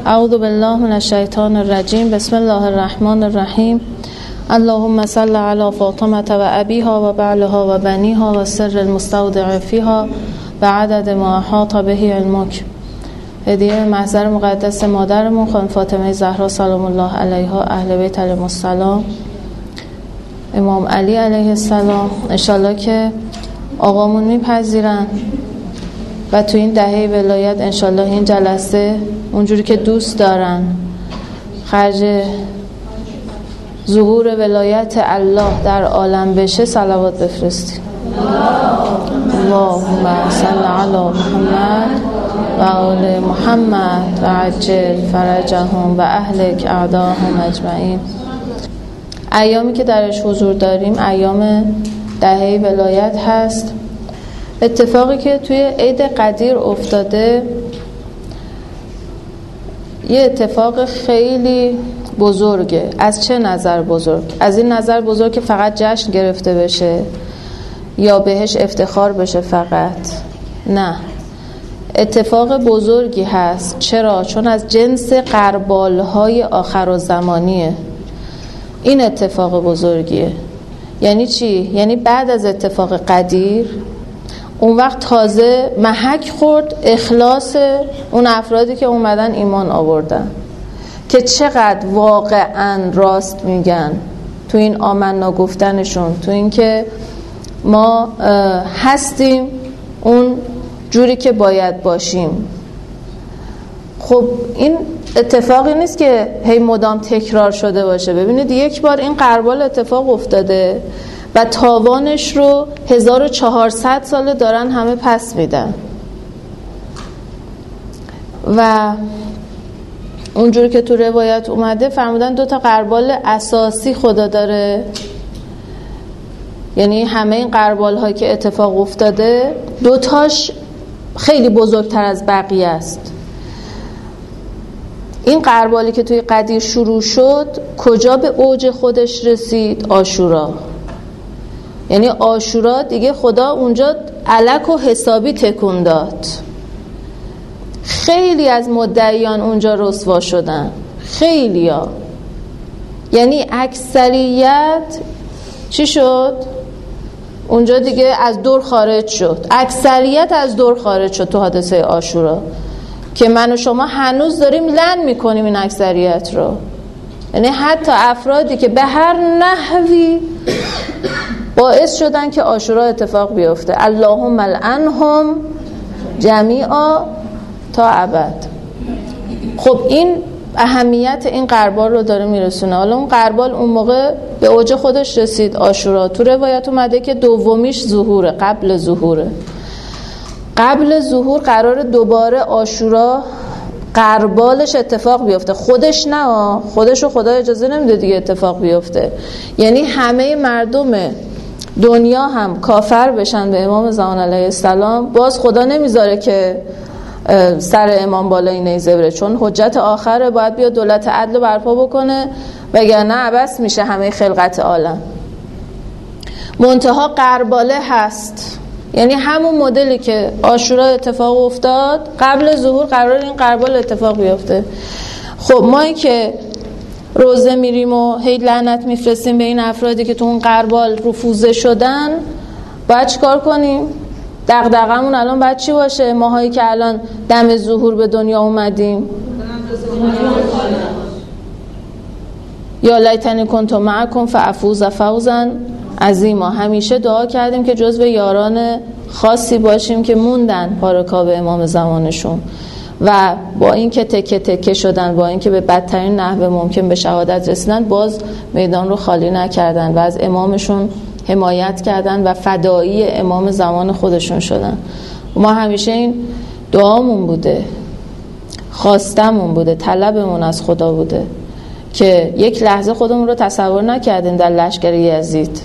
اعوذ بالله من الشیطان الرجیم. بسم الله الرحمن الرحیم. اللهم صل علی فاطمه و ابیها و بعلها و بنیها و سر المستودع فیها و عدد ما احاط به علمک. هدیه محضر مقدس مادرمون خانم فاطمه زهرا سلام الله علیها، اهل بیت علیهم السلام، امام علی علیه السلام. انشالله که آقامون میپذیرن و تو این دهه ولایت انشالله این جلسه اونجوری که دوست دارن خرج ظهور ولایت الله در عالم بشه صلوات بفرستیم. اللهم صل علی محمد و آل محمد و عجل فرجهم و اهلک اعداهم اجمعین. ایامی که درش حضور داریم ایام دهه ولایت هست. اتفاقی که توی عید قدیر افتاده یه اتفاق خیلی بزرگه. از چه نظر بزرگ؟ از این نظر بزرگ که فقط جشن گرفته بشه یا بهش افتخار بشه فقط، نه، اتفاق بزرگی هست. چرا؟ چون از جنس غربال‌های آخرالزمانیه. این اتفاق بزرگیه. یعنی چی؟ یعنی بعد از اتفاق قدیر اون وقت تازه محک خورد اخلاص اون افرادی که اومدن ایمان آوردن که چقدر واقعا راست میگن تو این آمنا گفتنشون، تو این که ما هستیم اون جوری که باید باشیم. خب این اتفاقی نیست که هی مدام تکرار شده باشه. ببینید یک بار این غربال اتفاق افتاده و تاوانش رو 1400 ساله دارن همه پس میدن و اونجوری که تو روایت اومده فرمودن 2 غربال اساسی خدا داره. یعنی همه این غربال هایی که اتفاق افتاده 2 خیلی بزرگتر از بقیه است. این غربالی که توی قدیر شروع شد کجا به اوج خودش رسید؟ عاشورا. یعنی عاشورا دیگه خدا اونجا الک و حسابی تکون داد. خیلی از مدعیان اونجا رسوا شدن، خیلیا. یعنی اکثریت چی شد؟ اونجا دیگه از دور خارج شد. اکثریت از دور خارج شد تو حادثه عاشورا که من و شما هنوز داریم لعن میکنیم این اکثریت رو. یعنی حتی افرادی که به هر نحوی باعث شدن که عاشورا اتفاق بیفته، اللهم لعنهم جمیعا تا ابد. خب این اهمیت این غربال رو داره میرسونه. حالا اون غربال اون موقع به اوج خودش رسید عاشورا. تو روایت اومده که دومیش ظهوره، قبل ظهوره. قبل ظهور قرار دوباره عاشورا غربالش اتفاق بیفته. خودش نه، خودش رو خدا اجازه نمیده دیگه اتفاق بیفته. یعنی همه مردم دنیا هم کافر بشن به امام زمان علیه السلام، باز خدا نمیذاره که سر امام بالای نیزه بره، چون حجت آخره، باید بیا دولت عدل برپا بکنه وگرنه عبث میشه همه خلقت عالم. منتها غرباله هست. یعنی همون مدلی که عاشورا اتفاق افتاد قبل ظهور قرار این غربال اتفاق بیفته. خب ما که روزه میریم و هی لعنت میفرستیم به این افرادی که تو اون غربال رفوزه شدن، باید چیکار کنیم؟ دغدغمون الان باید چی باشه؟ ماهایی که الان دم ظهور به دنیا اومدیم، یا لیتنی کنت معکم فافوز فوزا عظیما. همیشه دعا کردیم که جزو یاران خاصی باشیم که موندن پارکاب امام زمانشون و با این که تکه تکه شدن، با این که به بدترین نحو ممکن به شهادت رسیدن، باز میدان رو خالی نکردن و از امامشون حمایت کردن و فدایی امام زمان خودشون شدن. ما همیشه این دعامون بوده، خواستمون بوده، طلبمون از خدا بوده که یک لحظه خودمون رو تصور نکردیم در لشکر یزید.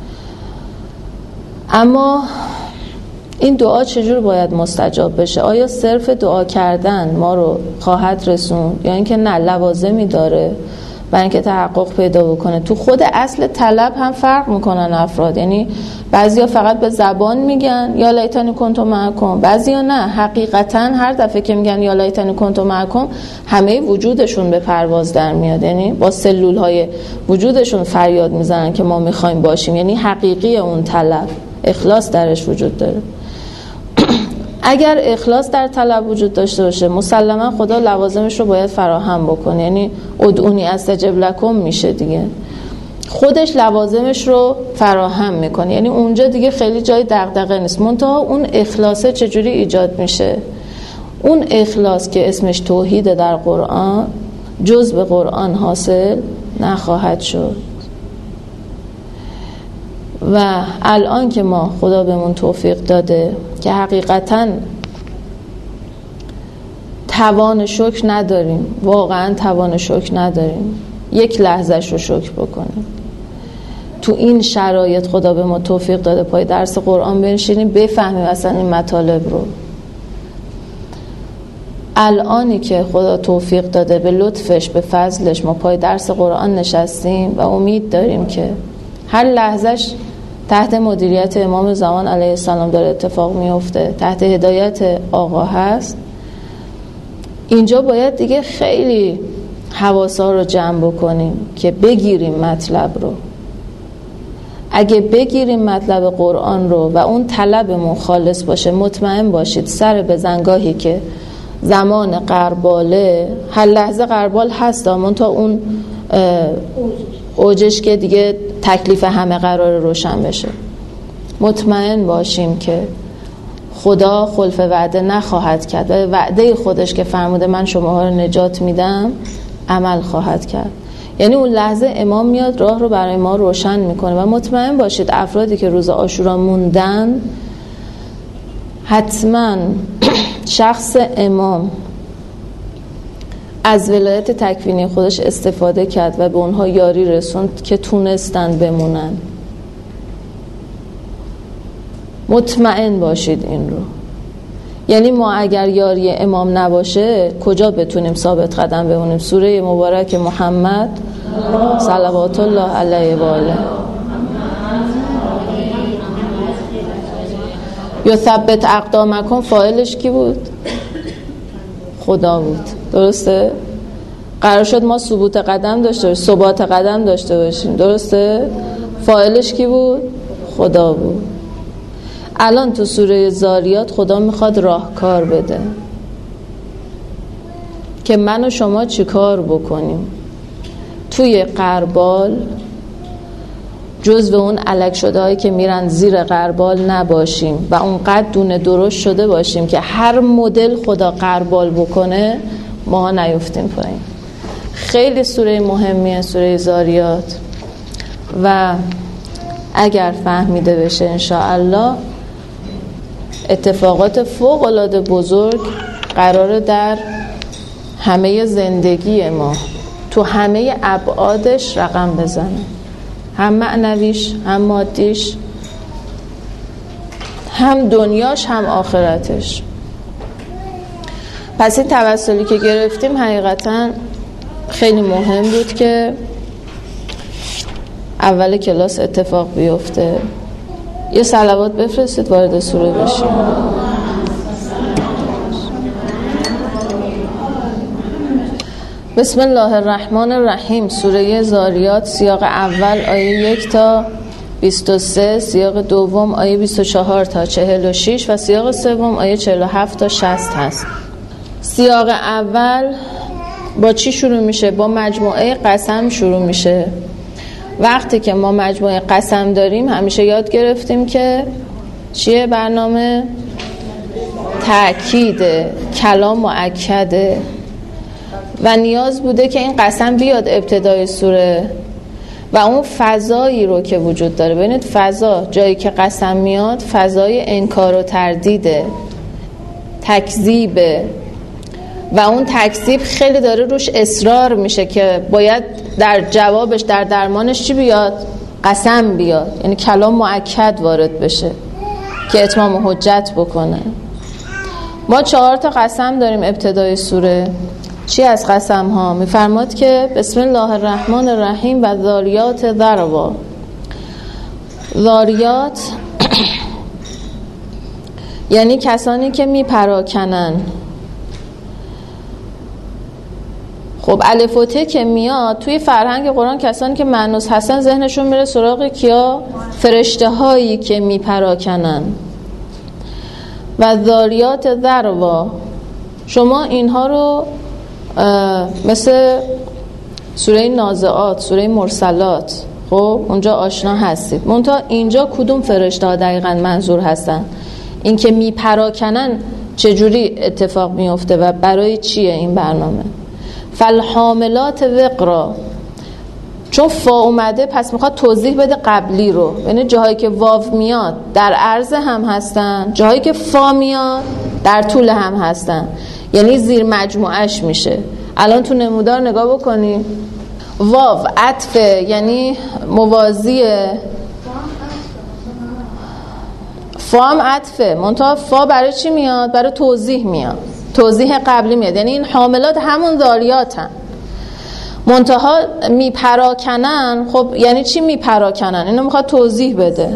اما این دعا چجور باید مستجاب بشه؟ آیا صرف دعا کردن ما رو خواهد رسوند یا اینکه نه لوازمی داره برای اینکه تحقق پیدا بکنه. تو خود اصل طلب هم فرق میکنن افراد، یعنی بعضیا فقط به زبان میگن یا لیتنی کنت معکم، بعضیا نه، حقیقتا هر دفعه که میگن یا لیتنی کنت معکم همه وجودشون به پرواز در میاد، یعنی با سلول های وجودشون فریاد میزنن که ما میخوایم باشیم، یعنی حقیقی اون طلب، اخلاص درش وجود داره. اگر اخلاص در طلب وجود داشته باشه مسلما خدا لوازمش رو باید فراهم بکنه، یعنی ادعونی استجب لکم میشه دیگه، خودش لوازمش رو فراهم میکنه، یعنی اونجا دیگه خیلی جای دغدغه نیست. منتها اون اخلاصه چجوری ایجاد میشه؟ اون اخلاص که اسمش توحید در قرآن جز به قرآن حاصل نخواهد شد. و الان که ما خدا بهمون توفیق داده که حقیقتاً توان شکر نداریم، واقعاً توان شکر نداریم، یک لحظهش رو شکر بکنیم. تو این شرایط خدا به ما توفیق داده پای درس قرآن بنشینیم، بفهمیم اصلا این مطالب رو. الانی که خدا توفیق داده به لطفش، به فضلش، ما پای درس قرآن نشستیم و امید داریم که هر لحظهش تحت مدیریت امام زمان علیه السلام داره اتفاق میفته، تحت هدایت آقا هست. اینجا باید دیگه خیلی حواسا رو جمع بکنیم که بگیریم مطلب رو. اگه بگیریم مطلب قرآن رو و اون طلبمون خالص باشه، مطمئن باشید سر به زنگاهی که زمان غرباله، هر لحظه غربال هست، اما تا اون اوجش که دیگه تکلیف همه قرار روشن بشه، مطمئن باشیم که خدا خلف وعده نخواهد کرد و وعده خودش که فرموده من شماها رو نجات میدم عمل خواهد کرد. یعنی اون لحظه امام میاد راه رو برای ما روشن میکنه و مطمئن باشید افرادی که روز عاشورا موندن، حتما شخص امام از ولایت تکوینی خودش استفاده کرد و به اونها یاری رسوند که تونستن بمونن. مطمئن باشید این رو. یعنی ما اگر یاری امام نباشه کجا بتونیم ثابت قدم بمونیم؟ سوره مبارک محمد صلوات الله علیه و آله. یثبت اقدامکم فاعلش کی بود؟ خدا بود. درسته؟ قرار شد ما ثبوت قدم داشته باشیم، ثبات قدم داشته باشیم. درسته؟ فاعلش کی بود؟ خدا بود. الان تو سوره زاریات خدا میخواد راهکار بده که من و شما چی کار بکنیم توی غربال، جزو اون الک شده هایی که میرن زیر غربال نباشیم و اونقدر دونه درشت شده باشیم که هر مدل خدا غربال بکنه ما نیفتیم پایین. خیلی سوره مهمیه سوره زاریات و اگر فهمیده بشه انشاءالله اتفاقات فوق العاده بزرگ قراره در همه زندگی ما تو همه ابعادش رقم بزنه، هم معنویش، هم مادیش، هم دنیاش، هم آخرتش. پس این توسلی که گرفتیم حقیقتا خیلی مهم بود که اول کلاس اتفاق بیفته. یه صلوات بفرستید وارد سوره بشیم. بسم الله الرحمن الرحیم. سوره زاریات، سیاق اول آیه 1 تا 23، سیاق دوم آیه 24 تا 46 و سیاق سوم آیه 47 تا 60 هست. سیاق اول با چی شروع میشه؟ با مجموعه قسم شروع میشه. وقتی که ما مجموعه قسم داریم همیشه یاد گرفتیم که چیه برنامه؟ تأکید، کلام مؤکده و نیاز بوده که این قسم بیاد ابتدای سوره و اون فضایی رو که وجود داره. ببینید فضا، جایی که قسم میاد فضای انکار و تردیده، تکذیبه و اون تکذیب خیلی داره روش اصرار میشه که باید در جوابش، در درمانش چی بیاد؟ قسم بیاد، یعنی کلام مؤکد وارد بشه که اتمام حجت بکنه. ما 4 تا قسم داریم ابتدای سوره. چی از قسم ها؟ میفرماد که بسم الله الرحمن الرحیم و ذاریات ذروا. ذاریات یعنی کسانی که میپراکنن. خب الف و ت که میاد توی فرهنگ قرآن، کسانی که مأنوس هستن ذهنشون میره سراغ کیا؟ فرشته هایی که میپراکنن. و ذاریات ذروا، شما اینها رو مثل سوره نازعات، سوره مرسلات، خب اونجا آشنا هستید. منتها اینجا کدوم فرشته ها دقیقاً منظور هستن؟ این که میپراکنن چجوری اتفاق میفته و برای چیه این برنامه؟ فالحاملات وقرا، چون فا اومده پس میخواد توضیح بده قبلی رو. یعنی جاهایی که واو میاد در عرض هم هستن، جاهایی که فا میاد در طول هم هستن، یعنی زیر مجموعش میشه. الان تو نمودار نگاه بکنی، واو عطفه، یعنی موازیه. فا هم عطفه، منتها فا برای چی میاد؟ برای توضیح میاد، توضیح قبلی میاد. یعنی این حاملات همون ذاریاتن، منتها میپراکنن. خب یعنی چی میپراکنن؟ اینو میخواد توضیح بده.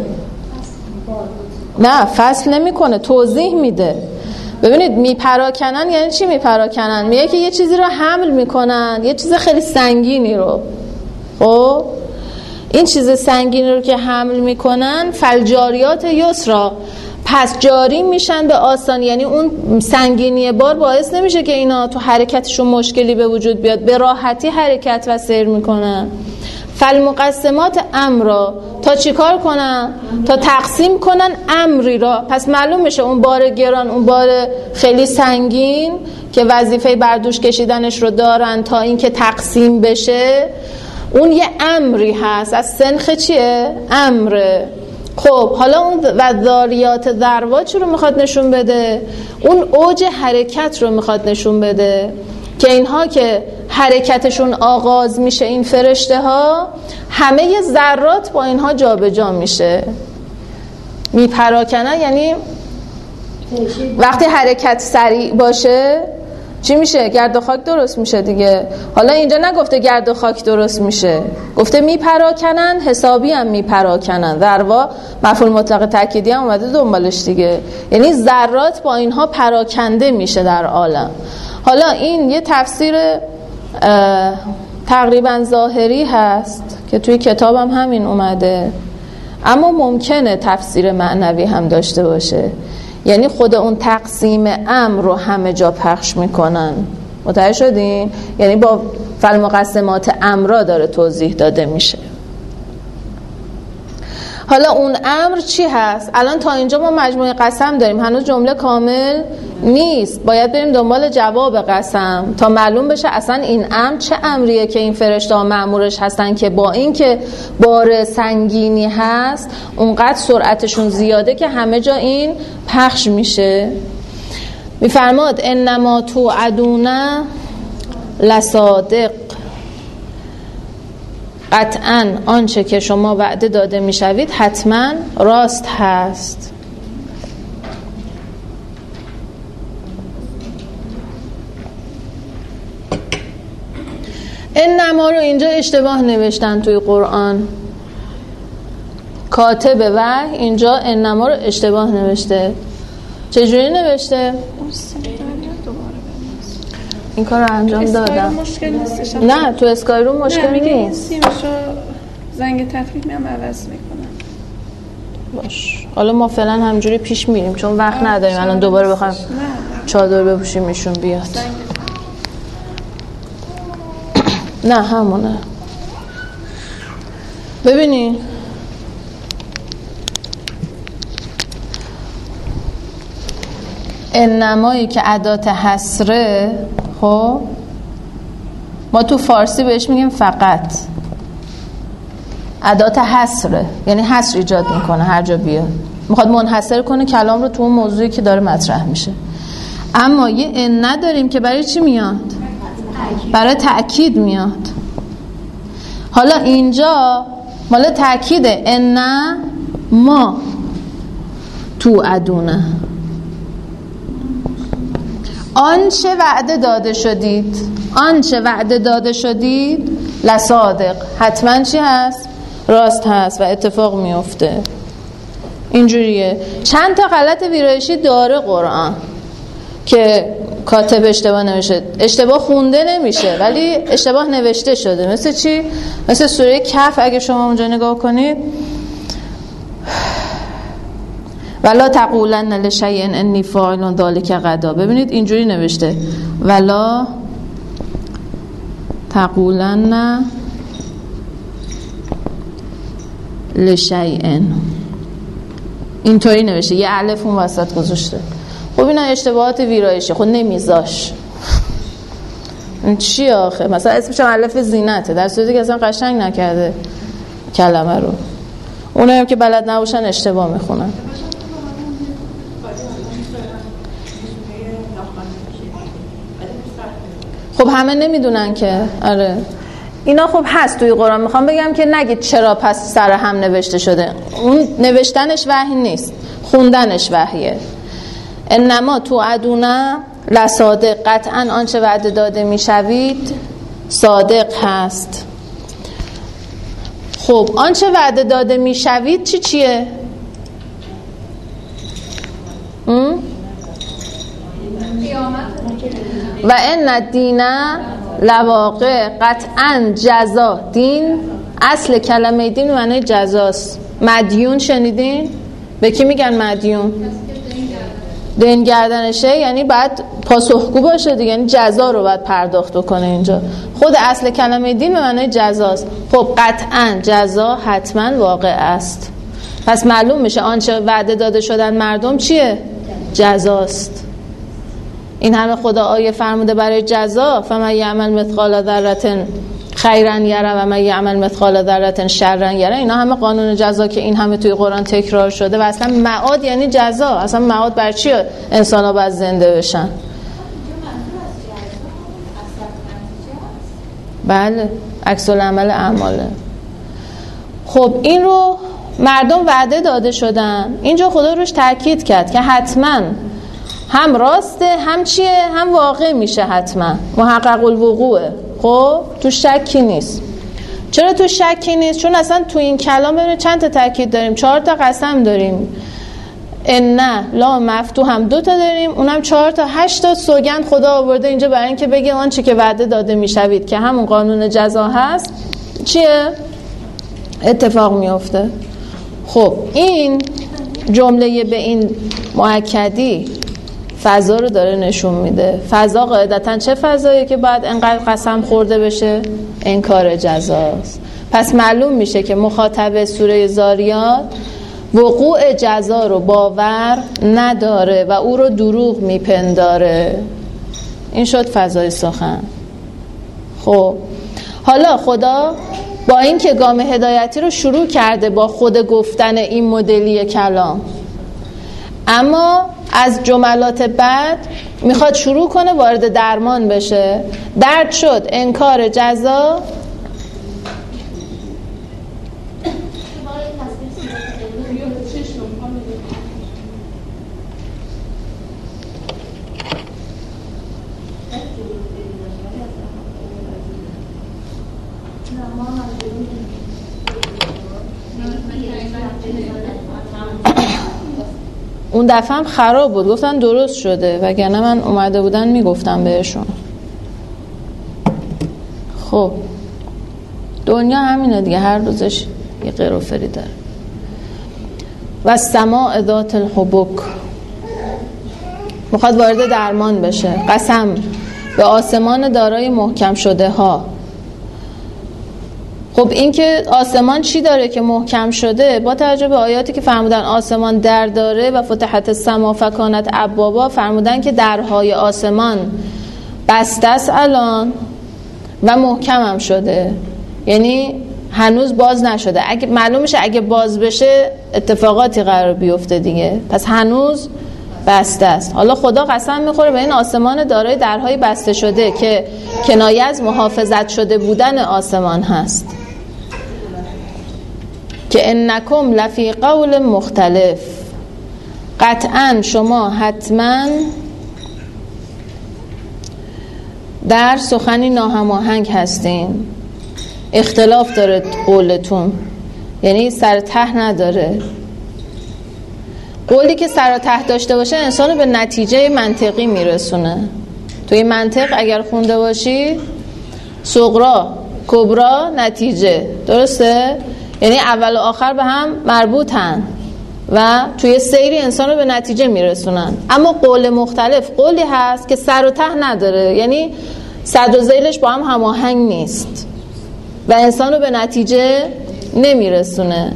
نه فصل نمیکنه، توضیح میده. ببینید میپراکنن یعنی چی؟ میپراکنن میگه که یه چیزی رو حمل میکنن، یه چیز خیلی سنگینی رو. خب این چیز سنگینی رو که حمل میکنن، فالجاریات یسرا، پس جاری میشن به آسانی. یعنی اون سنگینی بار باعث نمیشه که اینا تو حرکتشون مشکلی به وجود بیاد، به راحتی حرکت و سیر میکنن. فالمقسمات امرا، تا چیکار کنن؟ تا تقسیم کنن امری را. پس معلوم میشه اون بار گران، اون بار خیلی سنگین که وظیفه بردوش کشیدنش رو دارن تا اینکه تقسیم بشه، اون یه امری هست. از سنخ چیه؟ امره. خب حالا اون و ذاریات ذروا چی رو میخواد نشون بده؟ اون اوج حرکت رو میخواد نشون بده که اینها که حرکتشون آغاز میشه، این فرشته ها همه ذرات با اینها جابجا میشه. میپراکنن یعنی وقتی حرکت سریع باشه چی میشه؟ گرد و خاک درست میشه دیگه. حالا اینجا نگفته گرد و خاک درست میشه، گفته میپراکنن، حسابی هم میپراکنن. ذروا مفعول مطلق تأکیدی هم اومده دنبالش دیگه، یعنی ذرات با اینها پراکنده میشه در عالم. حالا این یه تفسیر تقریبا ظاهری هست که توی کتابم همین اومده، اما ممکنه تفسیر معنوی هم داشته باشه. یعنی خود اون تقسیم امر رو همه جا پخش میکنن. متوجه شدین؟ یعنی با فالمقسمات امرا داره توضیح داده میشه. حالا اون امر چی هست؟ الان تا اینجا ما مجموعه قسم داریم، هنوز جمله کامل نیست. باید بریم دنبال جواب قسم تا معلوم بشه اصلا این امر چه امریه که این فرشته ها مأمورش هستن که با این که بار سنگینی هست اونقدر سرعتشون زیاده که همه جا این پخش میشه. میفرماد انما توعدون لصادق، قطعاً آنچه که شما وعده داده میشوید حتما راست هست. انما رو اینجا اشتباه نوشتن توی قرآن. کاتب وحی اینجا انما رو اشتباه نوشته. چجوری نوشته؟ این کار رو انجام دادم. مشکل نیستش. نه تو اسکای روم مشکل نیست. سیمشو زنگ تفریق میام عوض میکنم. باش. حالا ما فعلا همجوری پیش میریم چون وقت نداریم الان دوباره بخوایم چادر بپوشیم ایشون بیاد. نه همونه. ببینین انمایی که ادات حصره، خب ما تو فارسی بهش میگیم فقط. ادات حصره یعنی حصر ایجاد میکنه، هر جا بیاد میخواد منحصر کنه کلام رو تو اون موضوعی که داره مطرح میشه. اما یه ان نداریم که برای چی میاد؟ برای تأکید میاد. حالا اینجا مال تأکیده، ان ما تو ادونه. آنچه وعده داده شدید لصادق، حتما چی هست؟ راست هست و اتفاق میفته. اینجوریه. چند تا غلط ویرایشی داره قرآن که کاتب اشتباه نوشته، اشتباه خونده نمیشه ولی اشتباه نوشته شده. مثل چی؟ مثل سوره کهف اگه شما اونجا نگاه کنید، ولا تقولن لشیء انی فاعل ذلک غدا. ببینید اینجوری نوشته ولا تقولن لشیء، اینطوری نوشته، یه الف اون وسط گذاشته. خب اینا اشتباهات ویرایشی، خب نمیذاش. این چی آخه؟ مثلا اسمش الف زینته در صورتی که اصلا قشنگ نکرده کلمه رو. اونایی هم که بلد نباشن اشتباه میخونن. خب همه نمیدونن که آره اینا خب هست توی قرآن. میخوام بگم که نگید چرا پس سر هم نوشته شده. اون نوشتنش وحی نیست، خوندنش وحیه. انما توعدون لصادق، قطعا آنچه وعده داده میشوید صادق هست. خب آنچه وعده داده میشوید چیه؟ و ان الدین لواقع، قطعا جزا. دین اصل کلمه دین معنی جزاست. مدیون شنیدین؟ به کی میگن مدیون؟ دین گردنشه، یعنی بعد پاسخگو باشه دیگه، یعنی جزا رو باید پرداخت کنه. اینجا خود اصل کلمه دین به معنی جزاست. خب قطعا جزا حتما واقع است. پس معلوم میشه آنچه وعده داده شدن مردم چیه؟ جزاست. این همه خدا آیه فرموده برای جزا، فمن یعمل مثقال ذره خیرا یره و من یعمل مثقال ذره شرا یره. اینا همه قانون جزا که این همه توی قرآن تکرار شده و اصلا معاد یعنی جزا. اصلا معاد بر چی انسان ها باید زنده بشن؟ بله، عکس العمل اعماله. خب این رو مردم وعده داده شدن، اینجا خدا روش تاکید کرد که حتما هم راسته، هم چیه، هم واقع میشه، حتما محقق الوقوعه. خب تو شکی نیست. چرا تو شکی نیست؟ چون اصلا تو این کلام ببینید چند تا تاکید داریم، 4 تا قسم داریم. ان لا مفتوح هم 2 تا داریم، اونم 4 تا، 8 تا سوگند خدا آورده اینجا برای اینکه بگه آنچه که وعده داده میشوید که همون قانون جزا هست چیه؟ اتفاق میفته. خب این جمله به این مؤکدی فضا رو داره نشون میده. فضا قاعدتاً چه فضاییه که باید انقدر قسم خورده بشه؟ انکار جزاست. پس معلوم میشه که مخاطب سوره زاریات وقوع جزا رو باور نداره و او رو دروغ میپنداره. این شد فضای سخن. خب حالا خدا با این که گام هدایتی رو شروع کرده با خود گفتن این مدلی کلام، اما از جملات بعد میخواد شروع کنه وارد درمان بشه. درد شد، انکار جزا. اون دفعه هم خراب بود، گفتن درست شده، وگرنه من اومده بودن میگفتم بهشون. خب دنیا همینه دیگه، هر روزش یه قروفری داره. و السماء ذات الحبک، میخواد وارد درمان بشه. قسم به آسمان دارای محکم شده ها. خب این که آسمان چی داره که محکم شده؟ با توجه به آیاتی که فرمودن آسمان در داره و فتحت السما فکانت ابوابا، فرمودن که درهای آسمان بسته است الان و محکم هم شده، یعنی هنوز باز نشده. اگه معلوم میشه اگه باز بشه اتفاقاتی قرار بیفته دیگه، پس هنوز بسته است. حالا خدا قسم میخوره به این آسمان دارای درهای بسته شده که کنایه از محافظت شده بودن آسمان هست، که انکم لفی قول مختلف، قطعا شما حتما در سخنی ناهماهنگ هستین، اختلاف داره قولتون، یعنی سر ته نداره. قولی که سر ته داشته باشه انسانو به نتیجه منطقی میرسونه. توی منطق اگر خونده باشی صغرا کبرا نتیجه، درسته؟ یعنی اول و آخر به هم مربوطن و توی سیری انسانو به نتیجه میرسونن. اما قول مختلف قولی هست که سر و ته نداره، یعنی صد و ذیلش با هم هماهنگ نیست و انسانو به نتیجه نمیرسونه.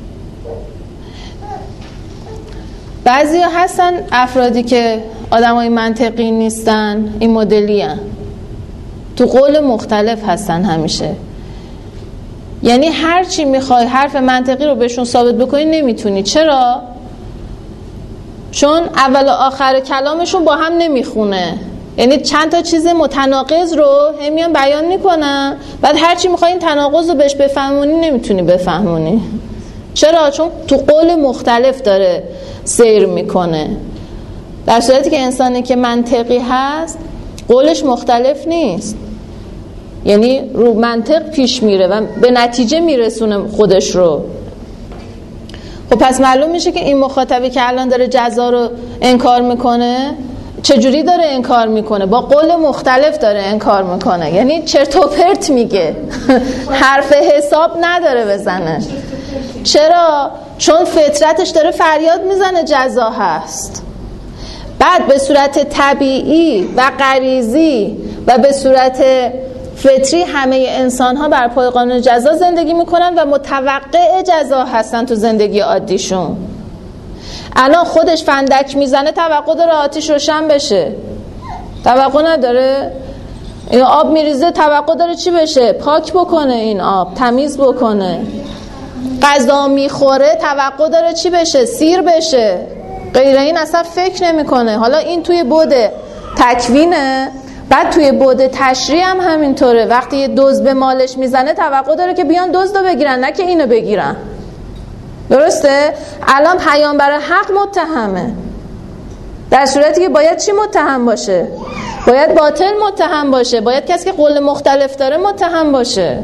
بعضی ها هستن افرادی که آدمای منطقی نیستن، این مدلی هن. تو قول مختلف هستن همیشه، یعنی هر چی میخوای حرف منطقی رو بهشون ثابت بکنی نمیتونی. چرا؟ چون اول و آخر کلامشون با هم نمیخونه، یعنی چند تا چیز متناقض رو همیان بیان میکنن، بعد هر چی میخوای این تناقض رو بهش بفهمونی نمیتونی بفهمونی. چرا؟ چون تو قول مختلف داره سیر میکنه. در صورتی که انسانی که منطقی هست قولش مختلف نیست، یعنی رو منطق پیش میره و به نتیجه میرسونه خودش رو. خب پس معلوم میشه که این مخاطبی که الان داره جزا رو انکار میکنه چجوری داره انکار میکنه؟ با قول مختلف داره انکار میکنه، یعنی چرت و پرت میگه حرف حساب نداره بزنه. چرا؟ چون فطرتش داره فریاد میزنه جزا هست. بعد به صورت طبیعی و غریزی و به صورت فطری همه انسان ها بر پای قانون جزا زندگی میکنن و متوقع جزا هستن تو زندگی عادیشون. الان خودش فندک میزنه توقع داره آتیش روشن بشه؟ توقع نداره. این آب میریزه توقع داره چی بشه؟ پاک بکنه، این آب تمیز بکنه. غذا میخوره توقع داره چی بشه؟ سیر بشه. غیر این اصلا فکر نمیکنه. حالا این توی بعد تکوینه، بعد توی بعد تشریع هم همینطوره. وقتی یه دزد به مالش میزنه توقع داره که بیان دزدو بگیرن، نه که اینو بگیرن. درسته؟ الان پیامبر حق متهمه، در صورتی که باید چی متهم باشه؟ باید باطل متهم باشه، باید کسی که قول مختلف داره متهم باشه.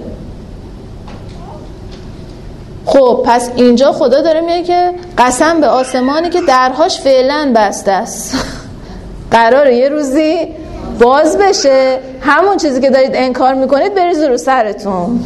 خب پس اینجا خدا داره میگه که قسم به آسمانی که درهاش فعلا بسته است قراره یه روزی باز بشه، همون چیزی که دارید انکار میکنید بریزه رو سرتون.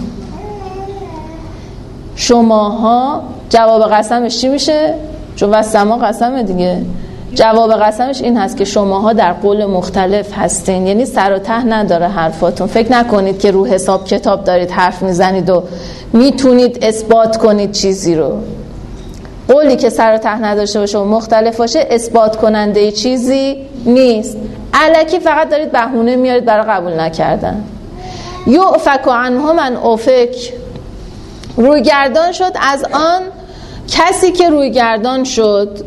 شماها جواب قسمش چی میشه؟ چون والسما قسمه دیگه. جواب قسمش این هست که شماها در قول مختلف هستین، یعنی سر و ته نداره حرفاتون. فکر نکنید که رو حساب کتاب دارید حرف میزنید و میتونید اثبات کنید چیزی رو. قولی که سر و ته نداشته باشه و مختلف باشه اثبات کننده چیزی نیست. الکی فقط دارید بهونه میارید برای قبول نکردن. یؤفک عنه من افک، روی گردان شد از آن کسی که روی گردان شد،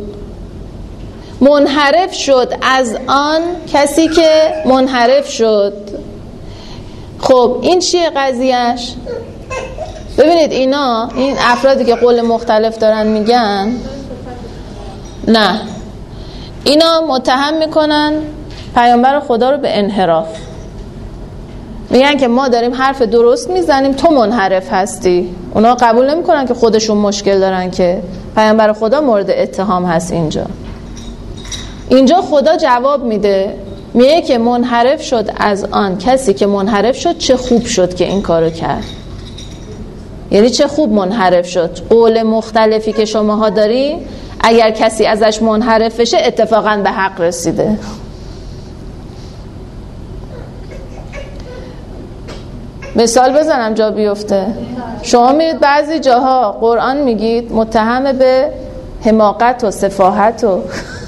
منحرف شد از آن کسی که منحرف شد. خب این چیه قضیهش؟ ببینید اینا، این افرادی که قول مختلف دارن میگن، نه، اینا متهم میکنن پیامبر خدا رو به انحراف. میگن که ما داریم حرف درست میزنیم، تو منحرف هستی. اونا قبول نمیکنن که خودشون مشکل دارن، که پیامبر خدا مورد اتهام هست. اینجا خدا جواب میده، میگه که منحرف شد از آن کسی که منحرف شد. چه خوب شد که این کارو کرد. یعنی چه خوب منحرف شد. قول مختلفی که شماها داری اگر کسی ازش منحرف بشه اتفاقا به حق رسیده. مثال بزنم جا بیفته. شما میرید بعضی جاها قرآن میگید متهم به حماقت و سفاهت و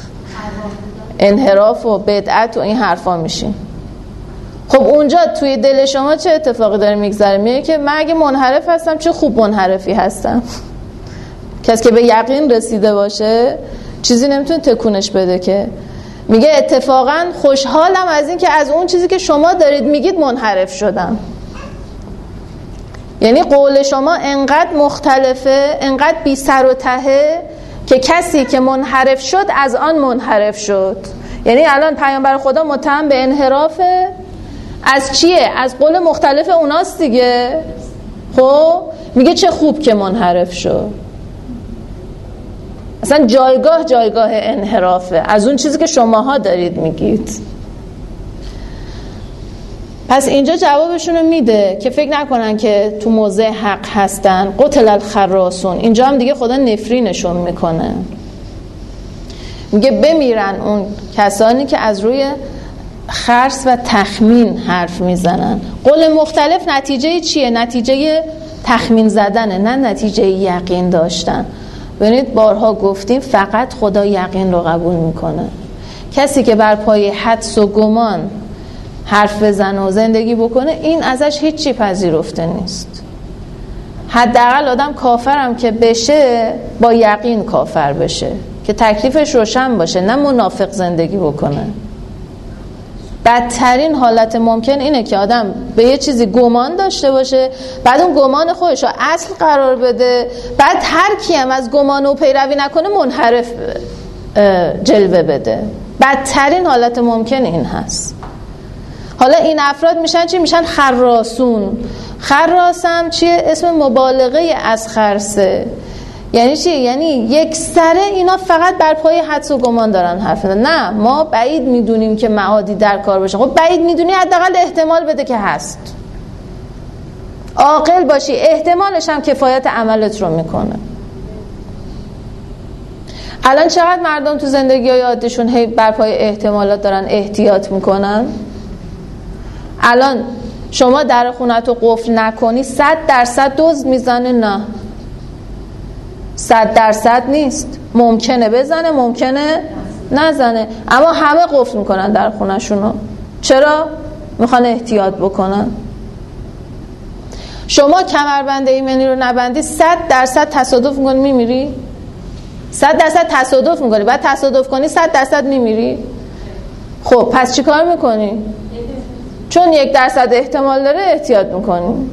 انحراف و بدعت و این حرفا میشین. خب اونجا توی دل شما چه اتفاقی داره میگذره؟ میگه که من اگه منحرف هستم چه خوب منحرفی هستم. کسی که به یقین رسیده باشه چیزی نمیتونه تکونش بده. که میگه اتفاقا خوشحالم از این که از اون چیزی که شما دارید میگید منحرف شدم. یعنی قول شما انقدر مختلفه، انقدر بی سر و تهه که کسی که منحرف شد از آن منحرف شد. یعنی الان پیامبر خدا متهم به انحرافه، از چیه؟ از قول مختلف اوناست دیگه. خب میگه چه خوب که منحرف شد. اصلا جایگاه انحرافه از اون چیزی که شماها دارید میگید. پس اینجا جوابشونو میده که فکر نکنن که تو موضع حق هستن. قتل الخراصون. اینجا هم دیگه خدا نفرینشون میکنه، میگه بمیرن اون کسانی که از روی خرص و تخمین حرف میزنن. قول مختلف نتیجه چیه؟ نتیجه تخمین زدنه، نه نتیجه یقین داشتن. ببینید بارها گفتیم فقط خدا یقین رو قبول میکنه. کسی که بر پای حدس و گمان حرف بزنه و زندگی بکنه این ازش هیچی پذیرفته نیست. حداقل آدم کافرم که بشه با یقین کافر بشه که تکلیفش روشن باشه، نه منافق زندگی بکنه. بدترین حالت ممکن اینه که آدم به یه چیزی گمان داشته باشه، بعد اون گمان خودش رو اصل قرار بده، بعد هر کی هم از گمان و پیروی نکنه منحرف جلوه بده. بدترین حالت ممکن این هست. حالا این افراد میشن چی؟ میشن خراصون. خراص هم چیه؟ اسم مبالغه از خرسه. یعنی چی؟ یعنی یک سره اینا فقط بر پای حدس و گمان دارن حرف میزنن. نه ما بعید میدونیم که معادی در کار باشه. خب بعید میدونی حداقل احتمال بده که هست. عاقل باشی احتمالش هم کفایت عملت رو میکنه. الان چقدر مردم تو زندگی‌های عادیشون هی بر پای احتمالات دارن احتیاط میکنن. الان شما در خونتو قفل نکنی 100% دزد میزنه؟ نه 100% نیست. ممکنه بزنه ممکنه نزنه، اما همه قفل میکنن در خونشونو. چرا؟ میخوان احتیاط بکنن. شما کمربند ایمنی رو نبندی 100% تصادف میکنی میمیری؟ 100% تصادف میکنی، بعد تصادف کنی 100% میمیری؟ خب پس چی کار میکنی؟ چون 1% احتمال داره احتیاط میکنی.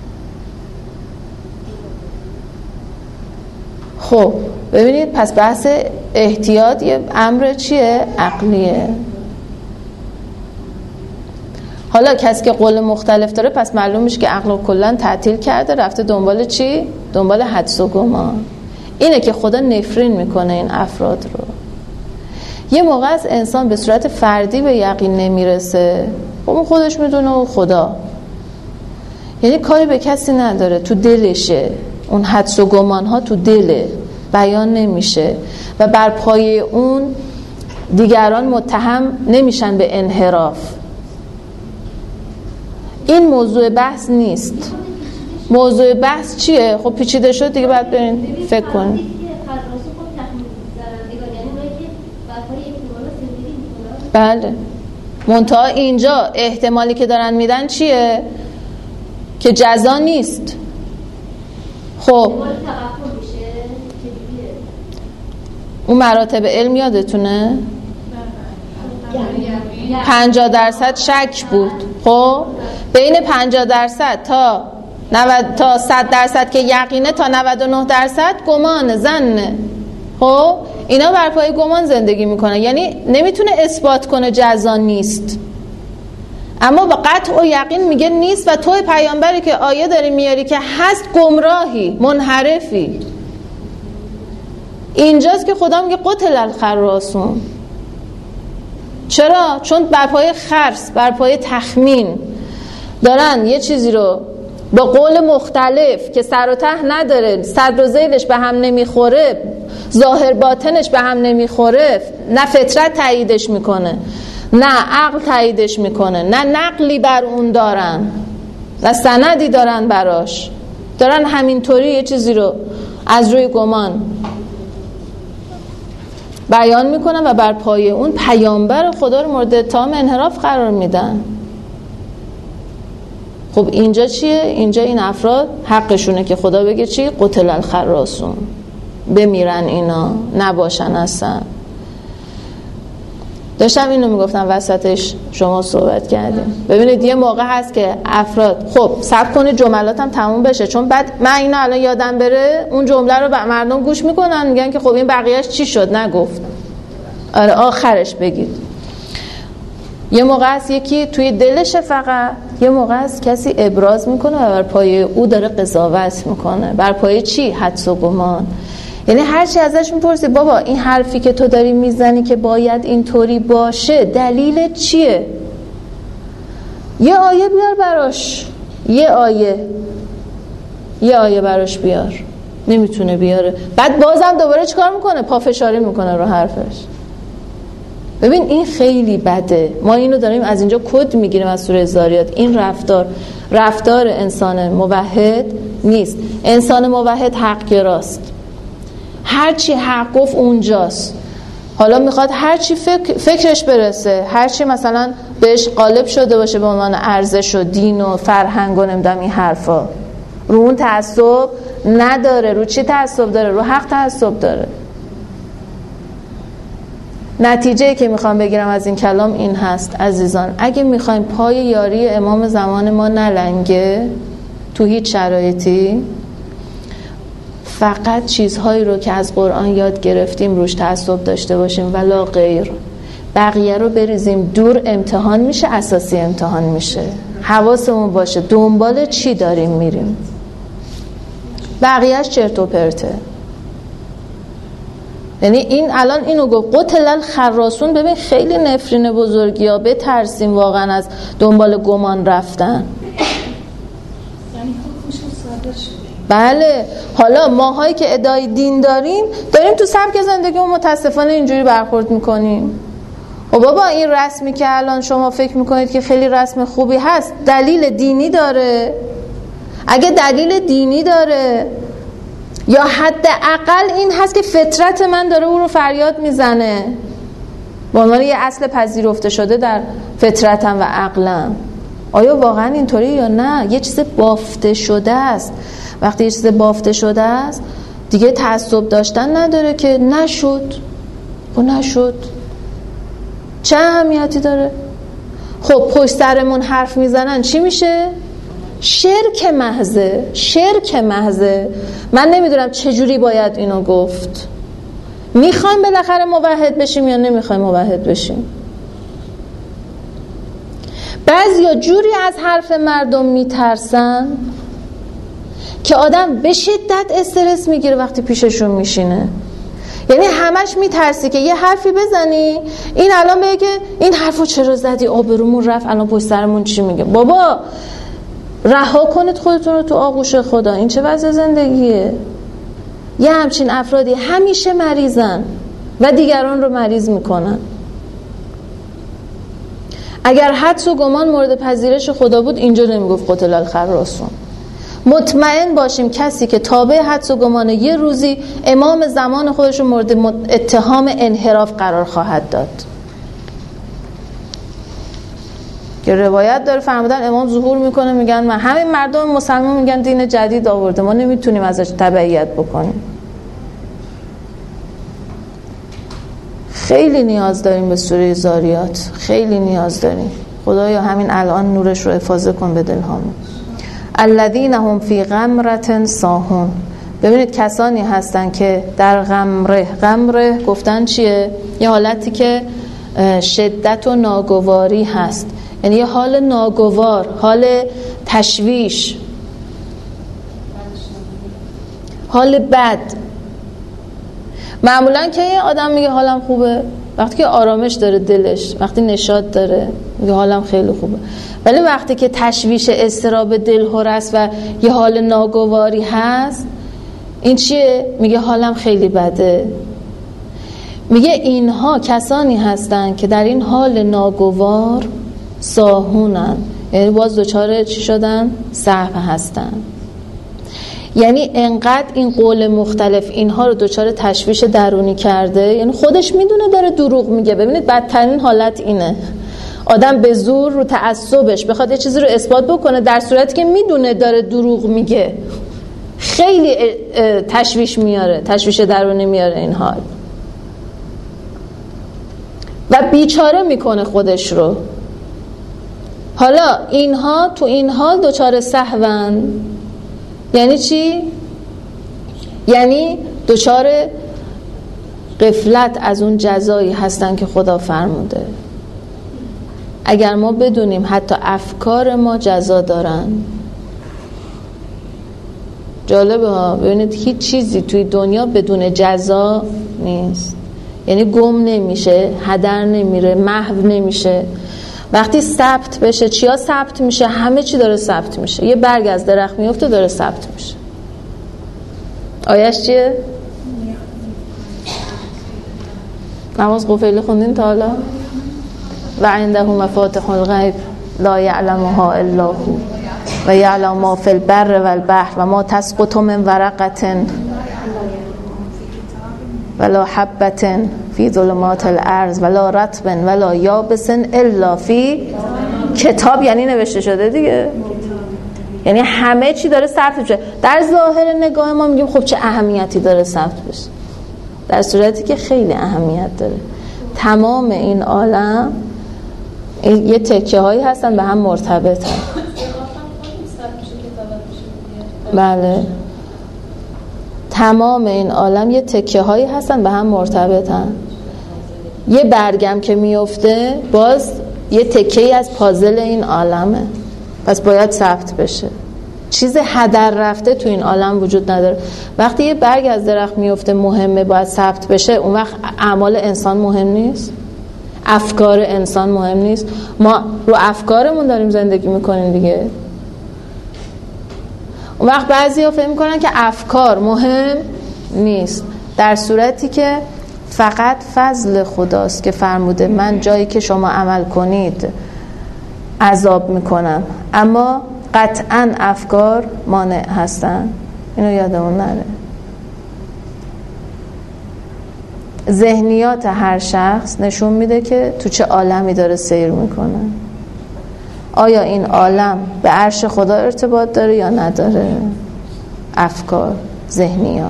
خب ببینید پس بحث احتیاط یه امر چیه؟ عقلیه. حالا کسی که قول مختلف داره پس معلوم میشه که عقل رو کلا تعطیل کرده، رفته دنبال چی؟ دنبال حدس و گمان. اینه که خدا نفرین میکنه این افراد رو. یه موقع از انسان به صورت فردی به یقین نمیرسه، اون خودش میدونه و خدا، یعنی کاری به کسی نداره، تو دلشه. اون حدس و گمان ها تو دله، بیان نمیشه و بر پای اون دیگران متهم نمیشن به انحراف. این موضوع بحث نیست. موضوع بحث چیه؟ خب پیچیده شد دیگه، باید برین فکر کنین. بله منتها اینجا احتمالی که دارن میدن چیه؟ که جزا نیست. خب اون مراتب علم یادتونه؟ 50% شک بود. خب بین 50% تا 100% که یقینه تا 99% گمان زنه. خب اینا بر پای گمان زندگی میکنه، یعنی نمیتونه اثبات کنه جزا نیست، اما با قطع و یقین میگه نیست و توی پیامبری که آیه داری میاری که هست گمراهی، منحرفی. اینجاست که خدا میگه قتل الخراصون. چرا؟ چون بر پای خرص، بر پای تخمین دارن یه چیزی رو با قول مختلف که سر و ته نداره، صدر و ذیلش به هم نمیخوره، ظاهر باطنش به هم نمیخوره، نه فطرت تاییدش میکنه نه عقل تاییدش میکنه، نه نقلی بر اون دارن نه سندی دارن براش، دارن همینطوری یه چیزی رو از روی گمان بیان میکنن و بر پای اون پیامبر خدا رو مورد اتهام انحراف قرار میدن. خب اینجا چیه؟ اینجا این افراد حقشونه که خدا بگه چی؟ قتل الخراصون، بمیرن اینا، نباشن اصلا. داشتم اینو میگفتم وسطش شما صحبت کردیم. ببینید یه موقع هست که افراد خب صبر کنید جملاتم تموم بشه، چون بعد من اینو الان یادم بره اون جمله رو مردم گوش میکنن میگن که خب این بقیهش چی شد نگفت. آره آخرش بگید. یه موقع است یکی توی دلشه فقط، یه موقع است کسی ابراز میکنه و بر پایه او داره قضاوت میکنه. بر پایه چی؟ حدس و گمان. یعنی هر چی ازش میپرسی بابا این حرفی که تو داری میزنی که باید اینطوری باشه دلیل چیه؟ یه آیه بیار براش، یه آیه براش بیار. نمیتونه بیاره. بعد بازم دوباره چیکار میکنه؟ پافشاری میکنه رو حرفش. ببین این خیلی بده. ما اینو داریم از اینجا کد میگیریم از سوره ذاریات. این رفتار انسان موحد نیست. انسان موحد حق گراست. هرچی حق گفت اونجاست. حالا میخواد هرچی فکرش برسه، هرچی مثلا بهش غالب شده باشه به عنوان ارزش و دین و فرهنگ و نمیدونم این حرفا، رو اون تعصب نداره. رو چی تعصب داره؟ رو حق تعصب داره. نتیجه‌ای که میخوام بگیرم از این کلام این هست عزیزان، اگه میخوایم پای یاری امام زمان ما نلنگه تو هیچ شرایطی، فقط چیزهایی رو که از قرآن یاد گرفتیم روش تعصب داشته باشیم ولا غیر. بقیه رو بریزیم دور، امتحان میشه، اساسی امتحان میشه. حواسمون باشه دنبال چی داریم میریم، بقیهش چرت و پرته. یعنی این الان اینو گفت قتل الخراصون. ببین خیلی نفرین بزرگی ها، بترسیم واقعا از دنبال گمان رفتن. یعنی حکمش صادر شده. بله. حالا ماهایی که ادعای دین داریم تو سبک زندگیمون متاسفانه اینجوری برخورد میکنیم. و بابا این رسمی که الان شما فکر میکنید که خیلی رسم خوبی هست دلیل دینی داره؟ اگه دلیل دینی داره یا حداقل این هست که فطرت من داره او رو فریاد میزنه به عنوان یه اصل پذیرفته شده در فطرتم و عقلم، آیا واقعا اینطوری یا نه؟ یه چیز بافته شده است. وقتی یه چیز بافته شده است دیگه تعصب داشتن نداره که نشد چه اهمیتی داره؟ خب پشت سرمون حرف میزنن چی میشه؟ شرک محضه. من نمیدونم چجوری باید اینو گفت. میخوایم بالاخره موحد بشیم یا نمیخوایم موحد بشیم؟ بعضیا جوری از حرف مردم میترسن که آدم به شدت استرس میگیره وقتی پیششون میشینه. یعنی همش میترسی که یه حرفی بزنی این الان بگه که این حرفو چرا زدی، آبرومون رفت، الان پشت سرمون چی میگه. بابا رها کنید خودتون رو تو آغوش خدا. این چه وضع زندگیه؟ یه همچین افرادی همیشه مریضن و دیگران رو مریض میکنن. اگر حدس و گمان مورد پذیرش خدا بود اینجا نمیگفت قتل الخراصون. مطمئن باشیم کسی که تابع حدس و گمانه یه روزی امام زمان خودش رو مورد اتهام انحراف قرار خواهد داد. که روایت داره فرمودن امام ظهور میکنه میگن من همین مردم مسلمان میگن دین جدید آورده، ما نمیتونیم ازش تبعیت بکنیم. خیلی نیاز داریم به سوره ذاریات، خیلی نیاز داریم. خدایا همین الان نورش رو حفاظ کن به دلهامون. الذین هم فی غمرة ساهون. ببینید کسانی هستن که در غمره گفتن چیه؟ یه حالتی که شدت و ناگواری هست، یعنی یه حال ناگوار، حال تشویش، حال بد. معمولا که یه آدم میگه حالم خوبه وقتی که آرامش داره دلش، وقتی نشاط داره میگه حالم خیلی خوبه. ولی وقتی که تشویش، اضطراب دلهره است و یه حال ناگواری هست، این چیه؟ میگه حالم خیلی بده. میگه اینها کسانی هستن که در این حال ناگوار ساهونن، یعنی باز دوچاره چی شدن؟ سهو هستن. یعنی انقدر این قول مختلف اینها رو دوچاره تشویش درونی کرده، یعنی خودش میدونه داره دروغ میگه. ببینید بدترین حالت اینه، آدم به زور رو تعصبش بخواد یه چیزی رو اثبات بکنه در صورتی که میدونه داره دروغ میگه. خیلی تشویش میاره، تشویش درونی میاره این حال و بیچاره میکنه خودش رو. حالا اینها تو این حال دوچاره سهون. یعنی چی؟ یعنی دوچاره غفلت از اون جزایی هستن که خدا فرموده. اگر ما بدونیم حتی افکار ما جزا دارن. جالبه ها، ببینید هیچ چیزی توی دنیا بدون جزا نیست، یعنی گم نمیشه، هدر نمیره، محو نمیشه. وقتی ثبت بشه، چیا ثبت میشه؟ همه چی داره ثبت میشه. یه برگ از درخت میفته داره ثبت میشه. آیش چیه؟ نماز قفیل خوندین تا حالا؟ و عنده مفاتح الغیب لا یعلمها الا هو و یعلم ما فی البر و البحر و ما تسقط من ورقة ولا حبة فی ظلمات الارض ولا رطب ولا یابس الا فی کتاب. یعنی نوشته شده دیگه، یعنی همه چی داره ثبت میشه. در ظاهر نگاه ما میگیم خب چه اهمیتی داره ثبت بشه، در صورتی که خیلی اهمیت داره. تمام این عالم یه تکه هایی هستن به هم مرتبطن. بله، تمام این عالم یه تکه هایی هستن به هم مرتبطن. یه برگم که میفته باز یه تکه‌ای از پازل این عالمه، پس باید ثبت بشه. چیز هدر رفته تو این عالم وجود نداره. وقتی یه برگ از درخت میفته مهمه، باید ثبت بشه. اون وقت اعمال انسان مهم نیست، افکار انسان مهم نیست. ما رو افکارمون داریم زندگی میکنیم دیگه. اون وقت بعضی ها فکر میکنن که افکار مهم نیست، در صورتی که فقط فضل خداست که فرموده من جایی که شما عمل کنید عذاب میکنم، اما قطعا افکار مانع هستن. اینو یادمون نره. ذهنیات هر شخص نشون میده که تو چه عالمی داره سیر میکنه. آیا این عالم به عرش خدا ارتباط داره یا نداره؟ افکار، ذهنیات.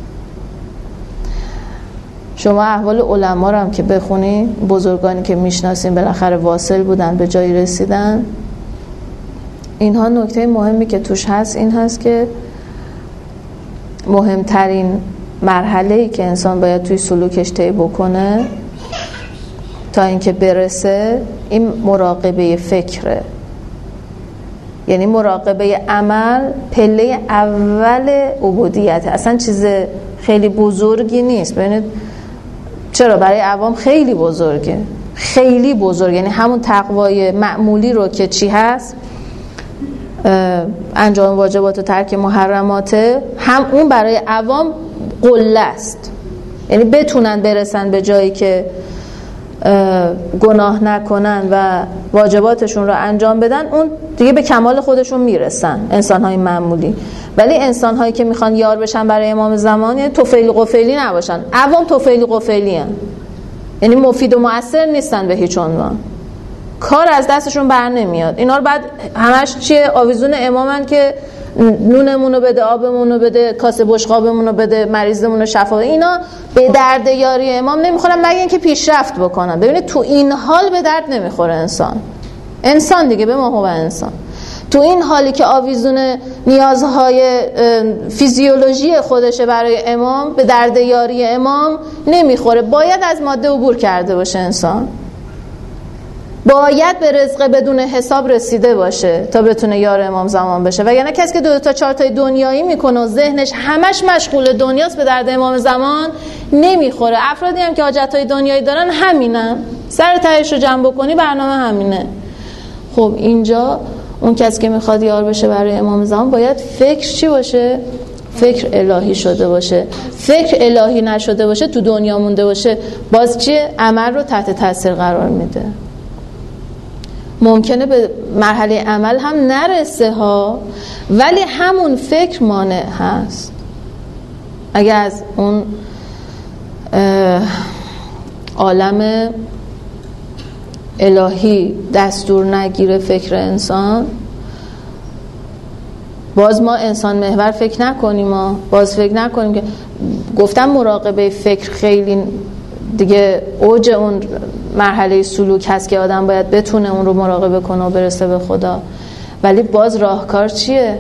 شما احوال علما رو هم که بخونین، بزرگانی که میشناسین بالاخره واصل بودن، به جایی رسیدن، اینها نکته مهمی که توش هست این هست که مهمترین مرحله‌ای که انسان باید توی سلوکش طی بکنه تا اینکه برسه این مراقبه فکره. یعنی مراقبه عمل پله اول عبودیت، اصلا چیز خیلی بزرگی نیست. ببینید چرا برای عوام خیلی بزرگه، خیلی بزرگ، یعنی همون تقوای معمولی رو که چی هست، انجام واجبات و ترک محرمات، هم اون برای عوام قله است. یعنی بتونن برسن به جایی که گناه نکنن و واجباتشون رو انجام بدن، اون دیگه به کمال خودشون میرسن انسان‌های معمولی. ولی انسان‌هایی که میخوان یار بشن برای امام زمان، یعنی طفیل قفیلی نباشن. عوام طفیل قفیلی هن، یعنی مفید و مؤثر نیستن به هیچ عنوان، کار از دستشون بر نمیاد. اینا رو بعد همش چیه؟ آویزون امامن که نونمونو بده، آبمونو بده، کاسه بشقابمونو بده، مریضمونو شفا. اینا به درد یاری امام نمیخورن مگه اینکه پیشرفت بکنن. ببینید تو این حال به درد نمیخوره انسان دیگه، به ما هو انسان. تو این حالی که آویزون نیازهای فیزیولوژی خودشه برای امام، به درد یاری امام نمیخوره. باید از ماده عبور کرده باشه انسان، باید به رزق بدون حساب رسیده باشه تا بتونه یار امام زمان بشه. و یعنی کسی که 2 تا 4 تا دنیایی میکنه و ذهنش همش مشغول دنیاست، به درد امام زمان نمیخوره. افرادی هم که حاجت‌های دنیایی دارن همینن، سر تهش رو جمع بکنی برنامه همینه. خب اینجا اون کسی که میخواد یار بشه برای امام زمان باید فکر چی باشه؟ فکر الهی شده باشه. فکر الهی نشده باشه، تو دنیا مونده باشه، باز چیه؟ عمل رو تحت تاثیر قرار میده. ممکنه به مرحله عمل هم نرسه ها، ولی همون فکر مانع هست. اگه از اون عالم الهی دستور نگیره فکر انسان، باز ما انسان محور فکر نکنیم، باز فکر نکنیم که گفتم مراقبه فکر خیلی دیگه اوج اون مرحله سلوک هست که آدم باید بتونه اون رو مراقبه کنه و برسه به خدا. ولی باز راهکار چیه؟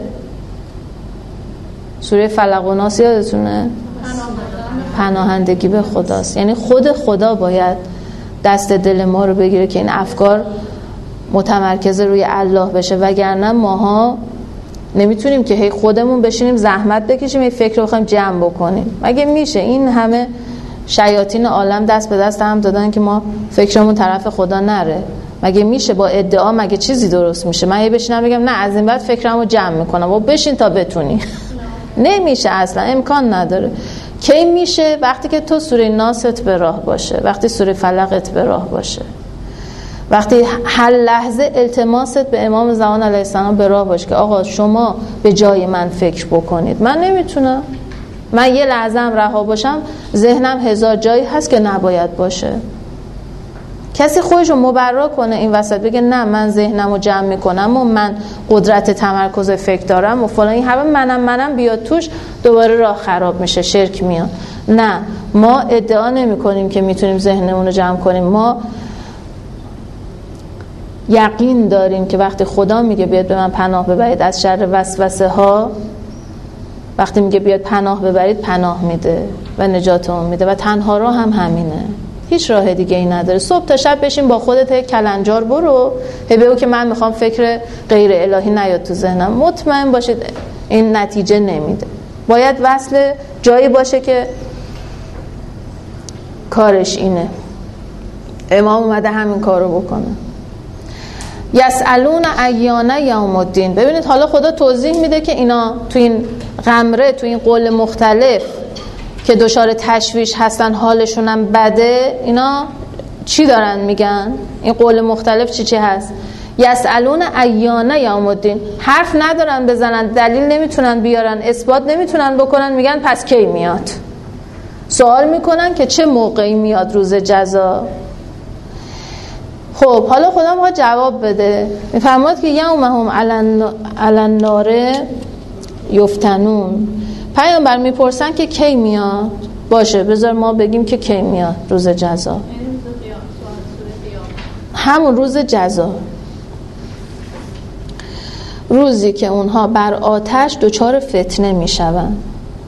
سوره فلق و ناس یادتونه؟ پناهندگی به خداست. یعنی خود خدا باید دست دل ما رو بگیره که این افکار متمرکز روی الله بشه، وگرنه ماها نمیتونیم که هی خودمون بشینیم زحمت بکشیم هی فکر رو بخوایم جمع بکنیم. مگه میشه؟ این همه شیاطین عالم دست به دست هم دادن که ما فکرمون طرف خدا نره. مگه میشه با ادعا مگه چیزی درست میشه؟ من هی بشینم بگم نه از این بعد فکرمو جمع میکنم و بشین تا بتونی. نمیشه، اصلا امکان نداره. کی میشه؟ وقتی که تو سوره ناست به راه باشه، وقتی سوره فلقت به راه باشه، وقتی هر لحظه التماست به امام زمان علیه السلام به راه باشه که آقا شما به جای من فکر بکنید. من نمیتونم، من یه لحظه هم رها باشم ذهنم هزار جایی هست که نباید باشه. کسی خودشو مبرا کنه این وسط بگه نه من ذهنمو جمع میکنم و من قدرت تمرکز فکر دارم و فلان، این همه منم بیاد توش، دوباره راه خراب میشه، شرک میاد. نه، ما ادعا نمی کنیم که میتونیم ذهنمون رو جمع کنیم. ما یقین داریم که وقتی خدا میگه بیاد به من پناه ببرید از شر وسوسه ها، وقتی میگه بیاد پناه ببرید پناه میده و نجاتمون میده و تنها راه هم همینه، هیچ راه دیگه ای نداره. صبح تا شب بشین با خودت کلنجار برو، بگو که من میخوام فکر غیر الهی نیاد تو ذهنم، مطمئن باشید این نتیجه نمیده. باید وصل جایی باشه که کارش اینه. امام اومده همین کارو بکنه. یسالون ایان یوم الدین. ببینید حالا خدا توضیح میده که اینا تو این غمره، تو این قول مختلف که دچار تشویش هستن، حالشون هم بده، اینا چی دارن میگن؟ این قول مختلف چی هست؟ یسالون ایان یوم الدین. حرف ندارن بزنن، دلیل نمیتونن بیارن، اثبات نمیتونن بکنن، میگن پس کی میاد؟ سوال میکنن که چه موقعی میاد روز جزا. خب حالا خدا میخواد جواب بده، میفرماد که یومهم علی النار یفتنون. پیامبر میپرسن که کی میاد؟ باشه بذار ما بگیم که کی میاد روز جزا. همون روز جزا، روزی که اونها بر آتش دچار فتنه میشوند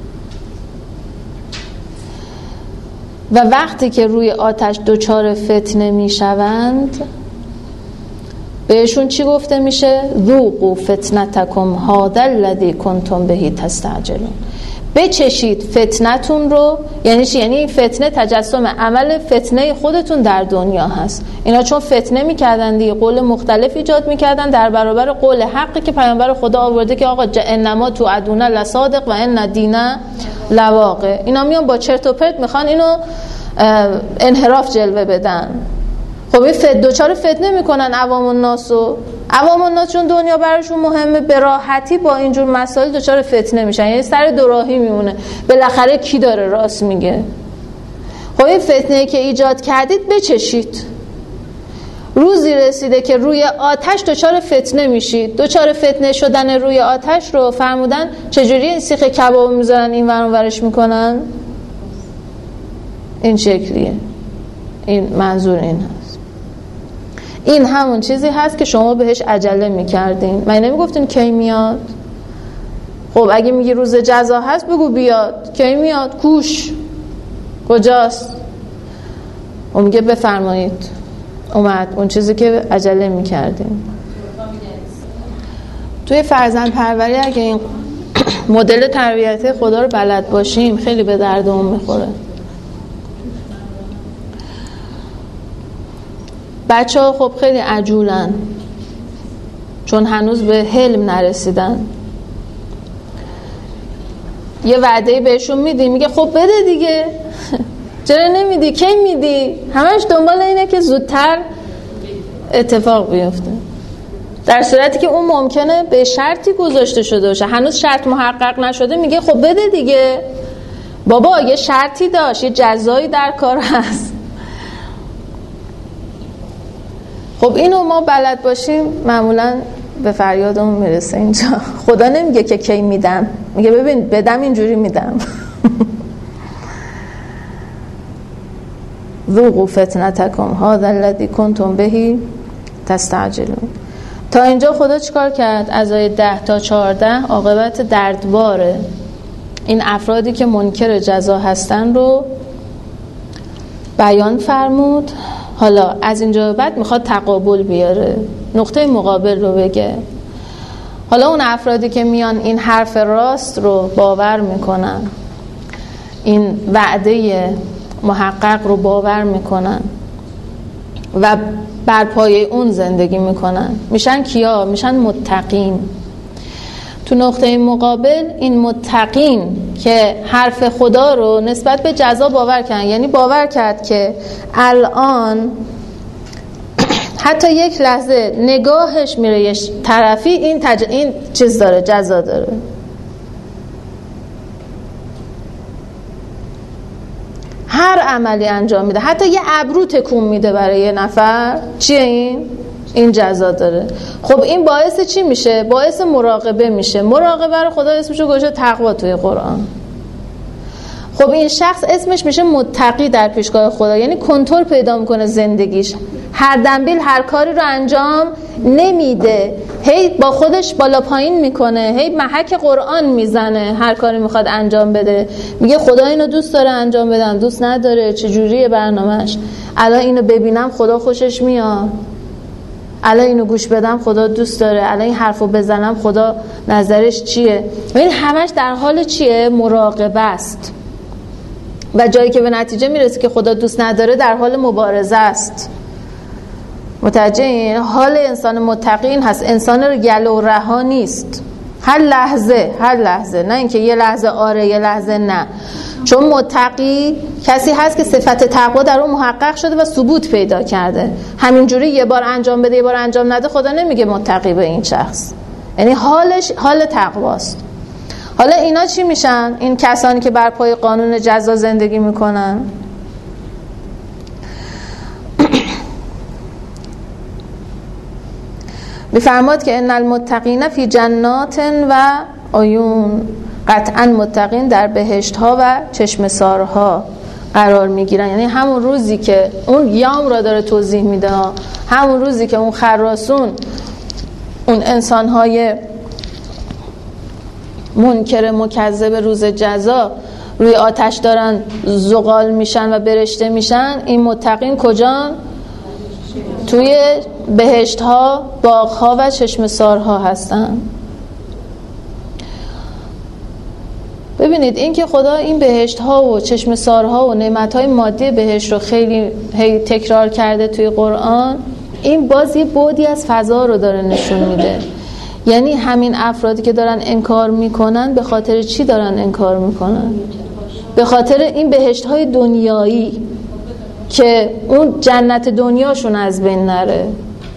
و وقتی که روی آتش دچار فتنه میشوند بهشون چی گفته میشه؟ ذوقوا فتنتکم هذا الذی کنتم به تستعجلون. بچشید فتنتون رو. یعنی چی؟ یعنی این فتنه تجسم عمل فتنه خودتون در دنیا هست. اینا چون فتنه میکردن دیگه، قول مختلف ایجاد میکردن در برابر قول حقی که پیامبر خدا آورده که آقا انما توعدون لصادق و ان الدین لواقع. اینا میان با چرت و پرت میخوان اینو انحراف جلوه بدن. خب این دوچار فتنه میکنن عوام الناس چون دنیا براشون مهمه، به راحتی با اینجور مسائل دوچار فتنه میشن، یعنی سر دوراهی میمونه، بالاخره کی داره راست میگه. خب این فتنه که ایجاد کردید بچشید. روزی رسیده که روی آتش دوچار فتنه میشید. دوچار فتنه شدن روی آتش رو فرمودن چجوری این سیخ کباب میذارن این ور اون ورش میکنن؟ این شکلیه. این منظور این هست. این همون چیزی هست که شما بهش عجله میکردین. من نمیگفتین کی میاد؟ خب اگه میگی روز جزا هست بگو بیاد. کی میاد؟ کوش کجاست؟ و میگه بفرمایید اومد اون چیزی که عجله میکردین. توی فرزند پروری اگه این مدل تربیتی خدا رو بلد باشیم خیلی به دردمون میخوره. بچه ها خب خیلی عجولن چون هنوز به حلم نرسیدن. یه وعده بهشون میدی، میگه خب بده دیگه، چرا نمیدی؟ کی میدی؟ همش دنبال اینه که زودتر اتفاق بیفته، در صورتی که اون ممکنه به شرطی گذاشته شده باشه، هنوز شرط محقق نشده، میگه خب بده دیگه. بابا یه شرطی داشت، یه جزایی در کار هست. خب اینو ما بلد باشیم معمولا به فریادمون میرسه اینجا. خدا نمیگه که کی میدم، میگه ببین بدم اینجوری میدم. ذوقوا فتنتکم هذا الذی کنتم به تستعجلون. تا اینجا خدا چیکار کرد؟ از آیه 10 تا 14 عاقبت دردباره این افرادی که منکر جزا هستن رو بیان فرمود حالا از اینجا بعد میخواد تقابل بیاره، نقطه مقابل رو بگه. حالا اون افرادی که میان این حرف راست رو باور میکنن، این وعده محقق رو باور میکنن و بر پایه اون زندگی میکنن، میشن کیا؟ میشن متقین. تو نقطه مقابل این متقین که حرف خدا رو نسبت به جزا باور کردن، یعنی باور کرد که الان حتی یک لحظه نگاهش میره یه طرفی، این چیز داره، جزا داره. هر عملی انجام میده، حتی یه ابرو تکون میده برای یه نفر، چیه این جزا داره. خب این باعث چی میشه؟ باعث مراقبه میشه. مراقبه رو خدا اسمشو گذاشته تقوا توی قرآن. خب این شخص اسمش میشه متقی در پیشگاه خدا، یعنی کنترل پیدا میکنه زندگیش، هر دنبیل هر کاری رو انجام نمیده، هی با خودش بالا پایین میکنه، هی محک قرآن میزنه، هر کاری میخواد انجام بده میگه خدا اینو دوست داره انجام بدم، دوست نداره، چجوریه برنامهش، الان اینو ببینم خدا خوشش میاد، الان اینو گوش بدم خدا دوست داره، الان این حرفو بزنم خدا نظرش چیه. این همش در حال چیه؟ مراقبه است. و جایی که به نتیجه میرسه که خدا دوست نداره در حال مبارزه است. متوجه این حال انسان متقین هست، انسان رو گله و رها نیست، هر لحظه، نه اینکه یه لحظه آره یه لحظه نه. چون متقی کسی هست که صفت تقوا در اون محقق شده و ثبوت پیدا کرده. همینجوری یه بار انجام بده یه بار انجام نده خدا نمیگه متقی به این شخص، یعنی حالش حال تقواست. حالا اینا چی میشن؟ این کسانی که بر پای قانون جزا زندگی میکنن. میفرماد که ان المتقین فی جنات و عیون، قطعا متقین در بهشت ها و چشم سارها قرار میگیرن. یعنی همون روزی که اون یام را داره توضیح میده، همون روزی که اون خراسون، اون انسان های منکر مکذب روز جزا روی آتش دارن زغال میشن و برشته میشن، این متقین کجان؟ توی بهشت ها، باغ ها و چشم سارها هستن. ببینید این که خدا این بهشت ها و چشم سارها و نعمت های مادی بهشت رو خیلی تکرار کرده توی قرآن، این باز یه بعدی از فضا رو داره نشون میده. یعنی همین افرادی که دارن انکار میکنن به خاطر چی دارن انکار میکنن؟ به خاطر این بهشت های دنیایی که اون جنت دنیاشون از بین نره.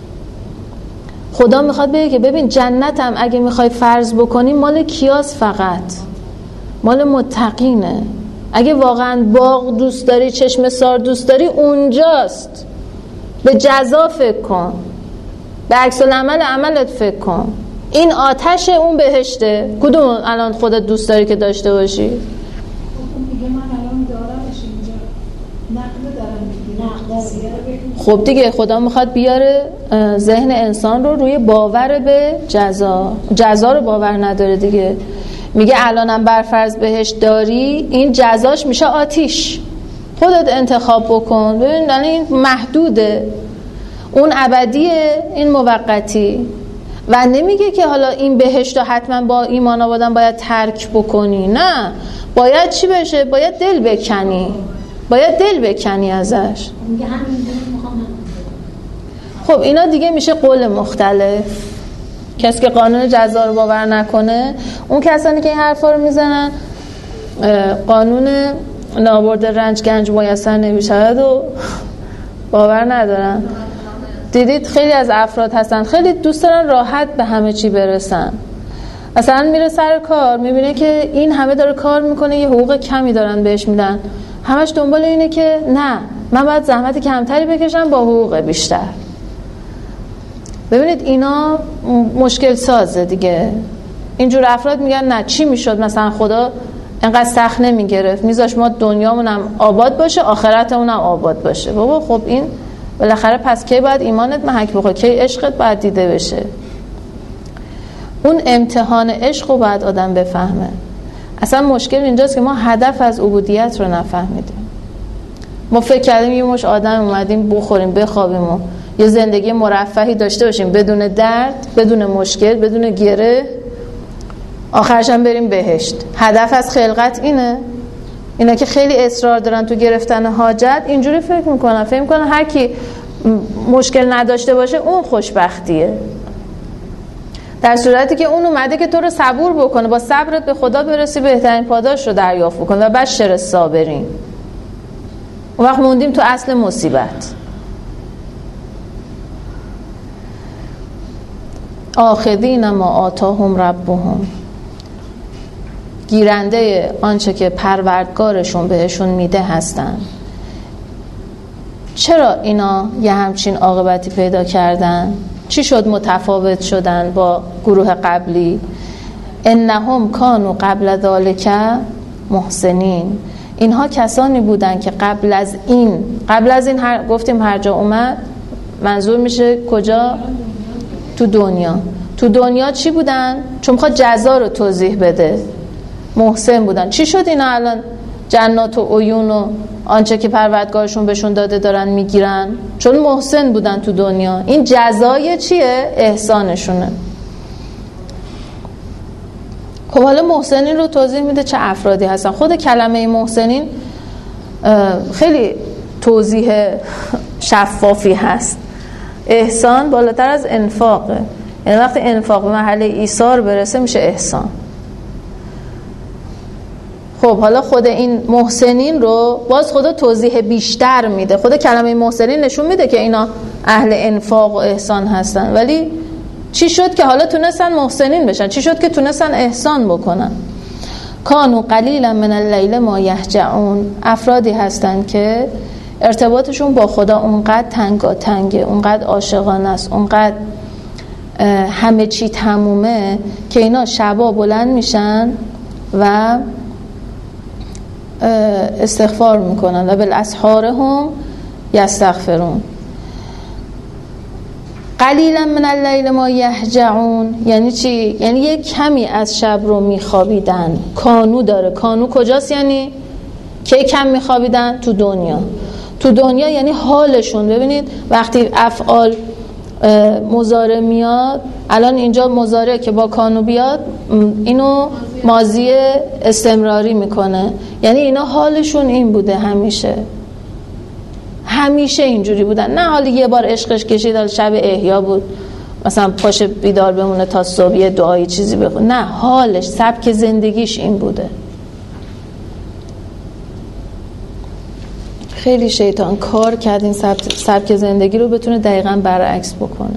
خدا میخواد بگه که ببین جنتم اگه میخوای فرض بکنی مال کیاس؟ فقط مال متقینه. اگه واقعا باغ دوست داری، چشم سار دوست داری، اونجاست. به جزا فکر کن، به عکس العمل عملت فکر کن. این آتش اون بهشته. کدوم الان خودت دوست داری که داشته باشی؟ میگه من الان دارمش اینجا، نقد دارم. خب دیگه خدا میخواد بیاره ذهن انسان رو روی باور به جزا رو باور نداره دیگه. میگه الانم برفرض بهشت داری، این جزاش میشه آتیش، خودت انتخاب بکن. ببین این محدوده، اون ابدیه، این موقتی. و نمیگه که حالا این بهشت رو حتما با ایمان آوردن باید ترک بکنی، نه، باید چی بشه؟ باید دل بکنی ازش. خب اینا دیگه میشه قول مختلف. کسی که قانون جزا رو باور نکنه، اون کسانی که این حرفا رو میزنن قانون نابرد رنج گنج میسر نمیشود و باور ندارن. دیدید خیلی از افراد هستن خیلی دوست دارن راحت به همه چی برسن. مثلا میره سر کار میبینه که این همه داره کار میکنه، یه حقوق کمی دارن بهش میدن، همش دنبال اینه که نه من باید زحمت کمتری بکشم با حقوق بیشتر. ببینید اینا مشکل سازه دیگه. اینجور افراد میگن نه چی میشد مثلا خدا اینقدر سخت نمیگرفت، میذاش ما دنیامونم آباد باشه آخرتمونم آباد باشه. بابا خب این بالاخره پس کی باید ایمانت محک بخوره، کی عشقت باید دیده بشه. اون امتحان عشق رو باید آدم بفهمه. اصلا مشکل اینجاست که ما هدف از عبودیت رو نفهمیدیم. ما فکر کردیم یه مش آدم اومدیم بخوریم بخوابیم و یه زندگی مرفهی داشته باشیم بدون درد، بدون مشکل، بدون گره، آخرش هم بریم بهشت. هدف از خلقت اینه. اینا که خیلی اصرار دارن تو گرفتن حاجت اینجوری فکر میکنن هر کی مشکل نداشته باشه اون خوشبختیه، در صورتی که اون اومده که تو رو صبور بکنه، با صبرت به خدا برسی بهترین پاداش رو دریافت بکنه و بشر الصابرین. اون وقت موندیم تو اصل مصیبت. آخذین ما آتاهم ربهم، گیرنده آنچه که پروردگارشون بهشون میده هستن. چرا اینا یه همچین عاقبتی پیدا کردن؟ چی شد متفاوت شدن با گروه قبلی؟ انهم کانوا قبل ذلک محسنین، اینها کسانی بودن که قبل از این گفتیم هر جا اومد منظور میشه کجا؟ تو دنیا چی بودن؟ چون میخواد جزا رو توضیح بده. محسن بودن. چی شد اینا الان جنات و عیون و آنچه که پروردگارشون بهشون داده دارن میگیرن؟ چون محسن بودن تو دنیا. این جزای چیه؟ احسانشونه. خب حالا محسنین رو توضیح میده چه افرادی هستن. خود کلمه محسنین خیلی توضیح شفافی هست. احسان بالاتر از انفاقه، یعنی وقتی انفاق به محل ایثار برسه میشه احسان. خب حالا خود این محسنین رو باز خدا توضیح بیشتر میده. خود کلمه محسنین نشون میده که اینا اهل انفاق و احسان هستن، ولی چی شد که حالا تونستن محسنین بشن؟ چی شد که تونستن احسان بکنن؟ کانوا قلیلا من اللیل ما یهجعون، افرادی هستن که ارتباطشون با خدا اونقدر تنگه، اونقدر عاشقانه است، اونقدر همه چی تمومه که اینا شبا بلند میشن و استغفار میکنن و بالاسحار هم یستغفرون. قلیلا من اللیل ما یهجعون یعنی چی؟ یعنی یک کمی از شب رو میخوابیدن. کانو داره. کانو کجاست؟ یعنی که کم میخوابیدن تو دنیا یعنی حالشون. ببینید وقتی افعال مضارع میاد، الان اینجا مضارع که با کانو بیاد اینو ماضی استمراری میکنه، یعنی اینا حالشون این بوده همیشه اینجوری بودن. نه حالا یه بار عشقش کشید، حالا شب احیا بود مثلا پاش بیدار بمونه تا صبح یه دعایی چیزی بخونه. نه، حالش سبک زندگیش این بوده. خیلی شیطان کار کرد این سبک زندگی رو بتونه دقیقاً برعکس بکنه.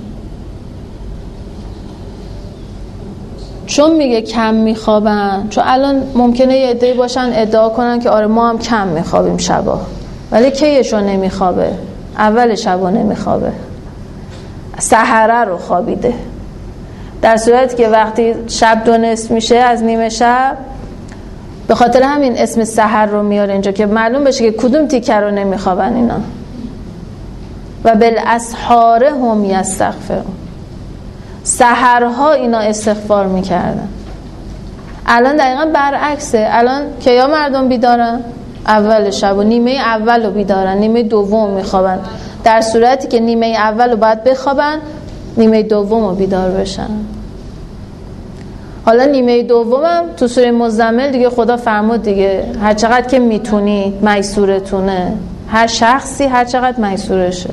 چون میگه کم میخوابن، چون الان ممکنه یه عده‌ای باشن ادعا کنن که آره ما هم کم میخوابیم شبا، ولی کیشو نمیخوابه؟ اول شبا نمیخوابه، سحره رو خوابیده. در صورتی که وقتی شب 2 میشه از نیمه شب، به خاطر همین اسم سحر رو میاره اینجا که معلوم بشه که کدوم تیکه رو نمیخوابن اینا. و بالاسحار هم یستغفرون، سحرها اینا استغفار میکردن. الان دقیقا برعکسه. الان کیا مردم بیدارن؟ اول شب و نیمه اول رو بیدارن، نیمه دوم میخوابن، در صورتی که نیمه اول رو باید بخوابن، نیمه دوم رو بیدار بشن. حالا نیمه دومم تو سوره مزمل دیگه خدا فرمود دیگه هر چقدر که میتونید میسورتونه، هر شخصی هر چقدر میسورشه.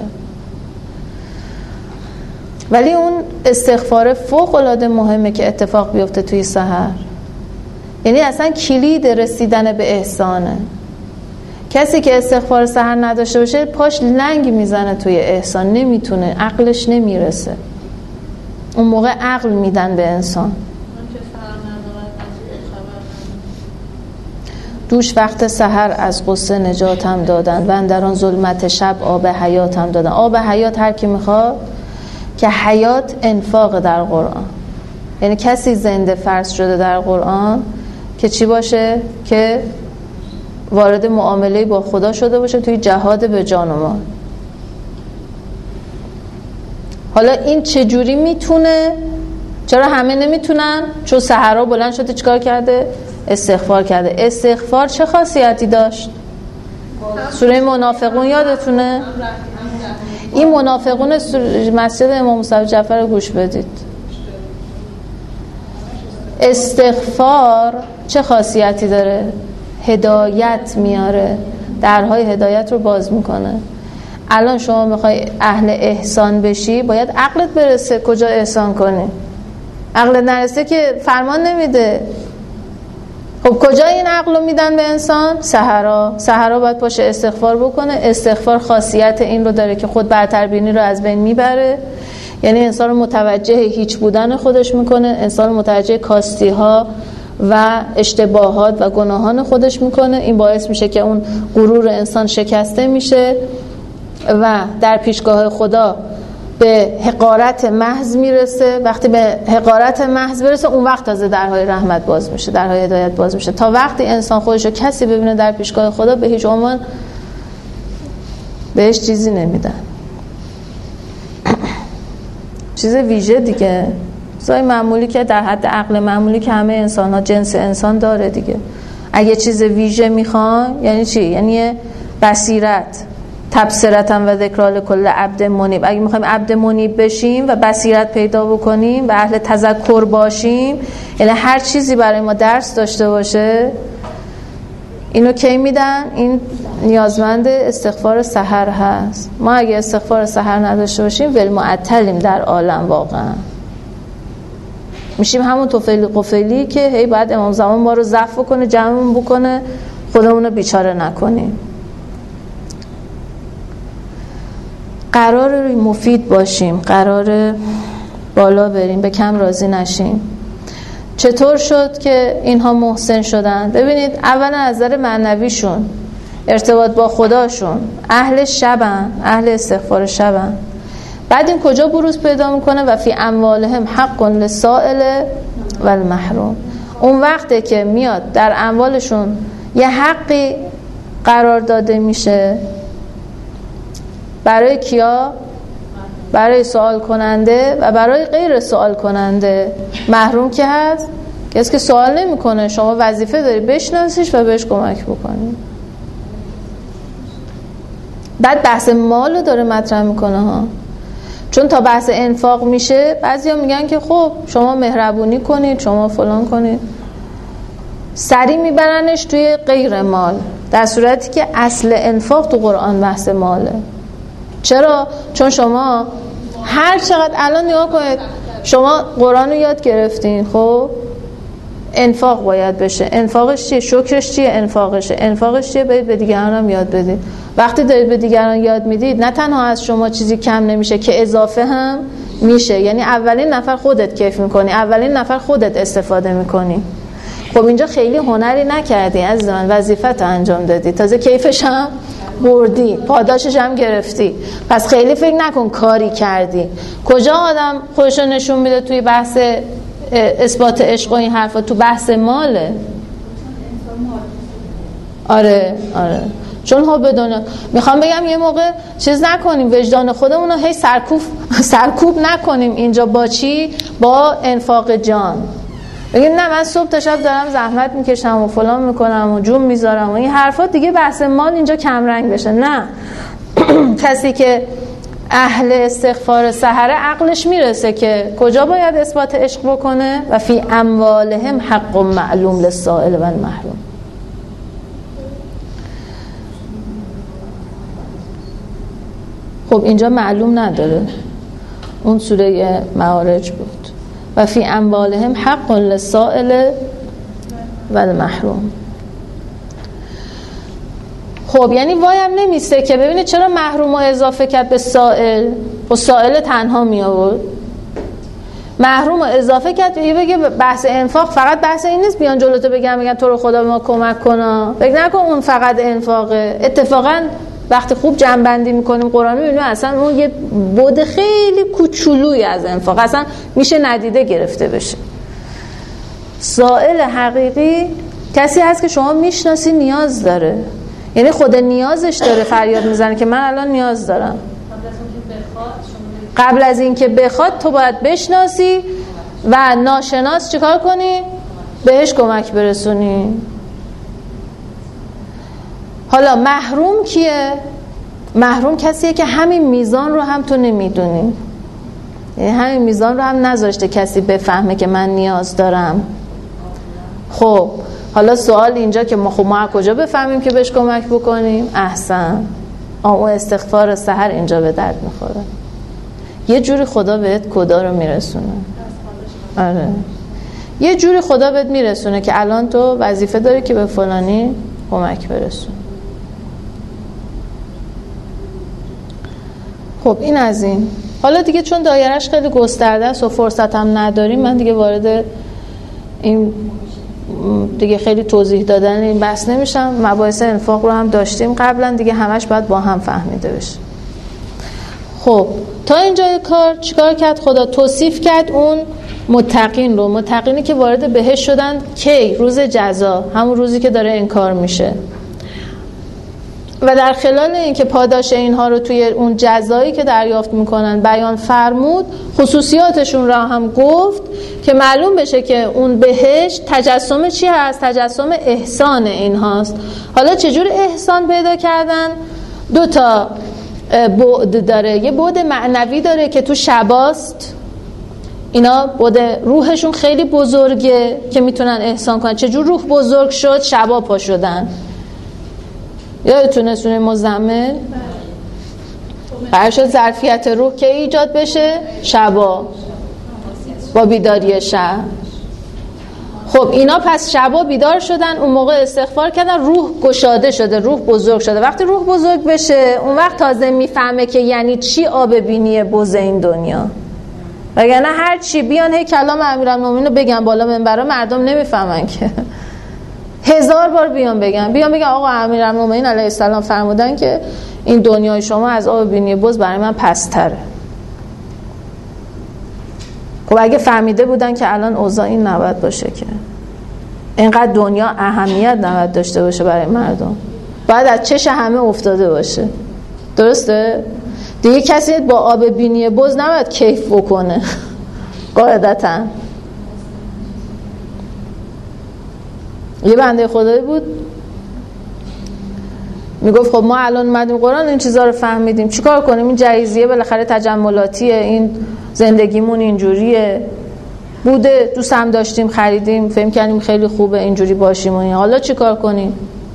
ولی اون استغفار فوق العاده مهمه که اتفاق بیفته توی سحر. یعنی اصلا کلید رسیدن به احسانه. کسی که استغفار سحر نداشته باشه پاش لنگ میزنه توی احسان، نمیتونه، عقلش نمیرسه. اون موقع عقل میدن به انسان. دوش وقت سحر از غصه نجاتم دادن و اندران ظلمت شب آب حیاتم دادن. آب حیات هر کی میخواد، که حیات انفاق در قرآن، یعنی کسی زنده فرض شده در قرآن که چی باشه؟ که وارد معامله با خدا شده باشه توی جهاد به جان و مال. حالا این چجوری میتونه؟ چرا همه نمیتونن؟ چون سحرها بلند شده چیکار کرده؟ استغفار کرده. استغفار چه خاصیتی داشت؟ سوره منافقون یادتونه؟ این منافقون مسجد امام موسی جعفر رو گوش بدید. استغفار چه خاصیتی داره؟ هدایت میاره، درهای هدایت رو باز میکنه. الان شما میخوای اهل احسان بشی، باید عقلت برسه کجا احسان کنی. عقلت نرسه که فرمان نمیده. خب کجا این عقل رو میدن به انسان؟ سحرا باید پاشه استغفار بکنه. استغفار خاصیت این رو داره که خود برتربینی رو از بین میبره، یعنی انسان رو متوجه هیچ بودن خودش میکنه، انسان رو متوجه کاستی ها و اشتباهات و گناهان خودش میکنه. این باعث میشه که اون غرور انسان شکسته میشه و در پیشگاه خدا به حقارت محض میرسه. وقتی به حقارت محض برسه، اون وقت تازه درهای رحمت باز میشه، درهای هدایت باز میشه. تا وقتی انسان خودش رو کسی ببینه در پیشگاه خدا، به هیچ عنوان بهش چیزی نمیدن، چیز ویژه دیگه، چیزای معمولی که در حد عقل معمولی که همه انسان ها جنس انسان داره دیگه. اگه چیز ویژه میخوان یعنی چی؟ یعنی بصیرت، تبصرتم و ذکرال کل عبد منیب. اگه میخوایم عبد منیب بشیم و بصیرت پیدا بکنیم و اهل تذکر باشیم، یعنی هر چیزی برای ما درس داشته باشه، اینو کی میدن؟ این نیازمند استغفار سحر هست. ما اگه استغفار سحر نداشته باشیم ولمعطلیم در عالم، واقعا میشیم همون طفیلی قفیلی که هی بعد امام زمان ما رو ضعف بکنه، جمعمون بکنه، خودمون رو بیچاره نکنیم. قرار مفید باشیم، قرار بالا بریم، به کم راضی نشیم. چطور شد که اینها محسن شدن؟ ببینید، اولا از نظر معنویشون، ارتباط با خداشون، اهل شبن، اهل استغفار شبن. بعد این کجا بروز پیدا میکنه؟ و فی اموالهم حق للسائل و المحروم. اون وقته که میاد در اموالشون یه حقی قرار داده میشه. برای کیا؟ برای سوال کننده و برای غیر سوال کننده. محروم که هست؟ کسی که سوال نمیکنه. شما وظیفه داری بشناسیش و بهش کمک بکنی. بعد بحث مال رو داره مطرح میکنه ها، چون تا بحث انفاق میشه بعضیا میگن که خب شما مهربونی کنید، شما فلان کنید، سری میبرنش توی غیر مال، در صورتی که اصل انفاق تو قرآن بحث ماله. چرا؟ چون شما هر چقدر الان نگاه کنید، شما قرآن رو یاد گرفتین، خب انفاق باید بشه. انفاقش چیه؟ شکرش چیه؟ انفاقش چیه؟ برید به دیگران هم یاد بدید. وقتی دارید به دیگران یاد میدید، نه تنها از شما چیزی کم نمیشه که اضافه هم میشه. یعنی اولین نفر خودت کیف میکنی، اولین نفر خودت استفاده میکنی. خب اینجا خیلی هنری نکردی عزیز من، وظیفت انجام دادی، تازه کیفش هم بردی، پاداشش هم گرفتی. پس خیلی فکر نکن کاری کردی. کجا آدم خودشو نشون میده توی بحث اثبات عشق و این حرفا؟ تو بحث ماله. آره چون ها بدونه. میخوام بگم یه موقع چیز نکنیم، وجدان خودمون رو هی سرکوب نکنیم اینجا. با چی؟ با انفاق جان. بگیم نه من صبح تا شب دارم زحمت میکشم و فلان میکنم و جون میذارم و این حرفات، دیگه بحث مال اینجا کم رنگ بشه. نه کسی که اهل استغفار سحر عقلش میرسه که کجا باید اثبات عشق بکنه. و فی اموالهم حق معلوم للسائل و المحروم. خب اینجا معلوم نداره، اون سوره معارج بود. و فی اموالهم حق للسائل و المحروم. خب یعنی وایم نمیسته که ببینید چرا محروم رو اضافه کرد به سائل؟ خب سائل تنها می آورد، محروم رو اضافه کرد بگه بحث انفاق فقط بحث این نیست بیان جلوتو بگن تو رو خدا به ما کمک کن. فکر نکن اون فقط انفاقه. اتفاقا وقتی خوب جمع‌بندی میکنیم قرآن میبینیم اصلا اون یه بود خیلی کوچولویی از انفاق اصلا میشه ندیده گرفته بشه. سائل حقیقی کسی هست که شما میشناسی نیاز داره، یعنی خود نیازش داره فریاد میزنه که من الان نیاز دارم. قبل از اینکه بخواد تو باید بشناسی و ناشناس چیکار کنی؟ بهش کمک برسونی. حالا محروم کیه؟ محروم کسیه که همین میزان رو هم تو نمیدونی، یعنی همین میزان رو هم نذاشته کسی بفهمه که من نیاز دارم. خب حالا سوال اینجا که ما کجا بفهمیم که بهش کمک بکنیم؟ احسن، اون استغفار سحر اینجا به درد میخوره. یه جوری خدا بهت کدا رو میرسونه. آره، یه جوری خدا بهت میرسونه که الان تو وظیفه داری که به فلانی کمک برسون. خب این از این. حالا دیگه چون دایرهش خیلی گسترده است و فرصت هم نداریم، من دیگه وارد این دیگه خیلی توضیح دادن این بحث نمیشم. مباحث انفاق رو هم داشتیم قبلا، دیگه همش باید با هم فهمیده بشه. خب تا اینجای کار چیکار کرد خدا؟ توصیف کرد اون متقین رو، متقینی که وارد بهشت شدن کی؟ روز جزا، همون روزی که داره انکار میشه. و در خلال این که پاداش اینها رو توی اون جزایی که دریافت میکنن بیان فرمود، خصوصیاتشون را هم گفت که معلوم بشه که اون بهشت تجسم چی هست؟ تجسم احسان اینهاست. حالا چجور احسان پیدا کردن؟ 2 تا بعد داره. یه بعد معنوی داره که تو شباست، اینا بعد روحشون خیلی بزرگه که میتونن احسان کنن. چجور روح بزرگ شد؟ شبا پا شدن. یادتونه سوره مزمل قرار شد ظرفیت روح که ایجاد بشه؟ شبا، با بیداری شب. خب اینا پس شبا بیدار شدن، اون موقع استغفار کردن، روح گشاده شده، روح بزرگ شده. وقتی روح بزرگ بشه اون وقت تازه میفهمه که یعنی چی آب بینی بز این دنیا. وگرنه هر چی بیان هی کلام امیرالمومنین رو بگن بالا منبر، مردم نمیفهمن که 1000 بار بیان بگن آقا امیرالمومنین علیه السلام فرمودن که این دنیای شما از آب بینی بز برای من پستره. خب اگه فهمیده بودن که الان اوضاع این نباید باشه، که اینقدر دنیا اهمیت نباید داشته باشه برای مردم، باید از چش همه افتاده باشه. درسته؟ دیگه کسی با آب بینی بز نباید کیف بکنه قاعدتا. یه بنده خدایی بود میگفت خب ما الان اومدیم قرآن این چیزا رو فهمیدیم، چیکار کنیم؟ این جایزیه بالاخره تجملاتیه، این زندگیمون اینجوریه بوده، دوست هم داشتیم خریدیم، فهم کردیم خیلی خوبه اینجوری باشیم و این. حالا چیکار کنیم؟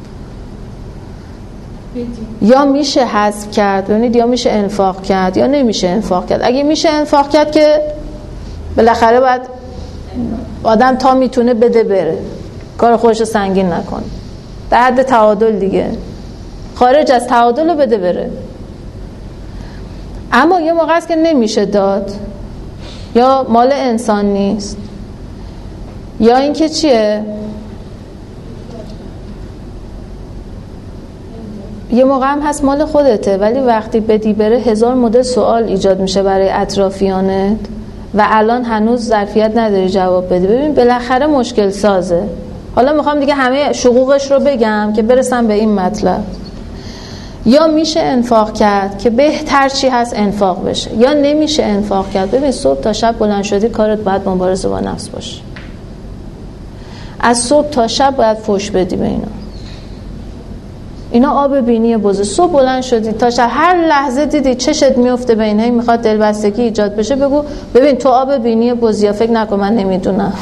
یا میشه حذف کرد، ببینید، یا میشه انفاق کرد یا نمیشه انفاق کرد. اگه میشه انفاق کرد که بالاخره باید آدم تا میتونه بده بره، کار خودش سنگین نکنه، در حد تعادل دیگه، خارج از تعادل رو بده بره. اما یه موقع است که نمیشه داد، یا مال انسان نیست، یا اینکه چیه، یه موقع هم هست مال خودته ولی وقتی بدی بره 1000 مدل سوال ایجاد میشه برای اطرافیانت و الان هنوز ظرفیت نداری جواب بدی. ببین بالاخره مشکل سازه. حالا میخوام دیگه همه شقوقش رو بگم که برسم به این مطلب. یا میشه انفاق کرد که بهتر چی هست انفاق بشه، یا نمیشه انفاق کرد. ببین صبح تا شب بلند شدی کارت باید مبارزه با نفس باشه، از صبح تا شب باید فوش بدی به اینا آب بینی بزرگ. صبح بلند شدی تا شب هر لحظه دیدی چشت میفته به اینه، میخواد دلبستگی ایجاد بشه، بگو ببین تو آب بینی بزرگ، فکر نکن من نمیدونم،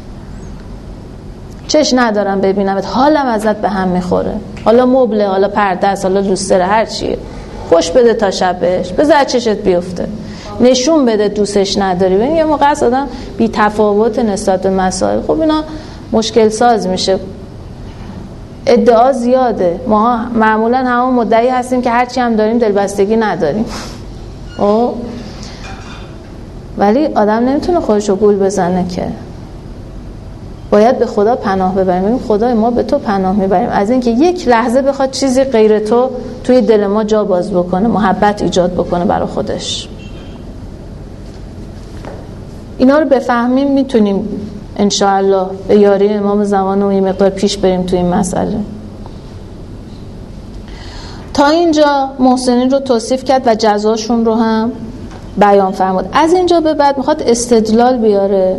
چش ندارم ببینمت، حالم ازت به هم میخوره، حالا مبله، حالا پرده است، حالا لوستره، هر چیه، خوش بده تا شب بهش، بذار چشت بیفته، نشون بده دوستش نداری. ببین یه موقع است آدم بی تفاوت نسبت به مسائل، خب اینا مشکل ساز میشه. ادعا زیاده، ما معمولا همون مدعی هستیم که هرچی هم داریم دلبستگی نداریم، ولی آدم نمیتونه خودشو گول بزنه که باید به خدا پناه ببریم. ببین خدای ما به تو پناه میبریم از اینکه یک لحظه بخواد چیزی غیر تو توی دل ما جا باز بکنه، محبت ایجاد بکنه برای خودش. اینا رو بفهمیم میتونیم انشاءالله به یاری امام زمان و یه مقدار پیش بریم توی این مسئله. تا اینجا محسنین رو توصیف کرد و جزاشون رو هم بیان فرمود. از اینجا به بعد میخواد استدلال بیاره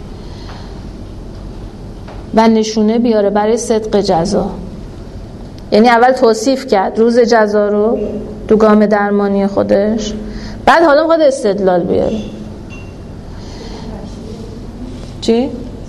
و نشونه بیاره برای صدق جزا. یعنی اول توصیف کرد روز جزا رو تو گام درمانی خودش، بعد حالا میخواد استدلال بیاره. چی؟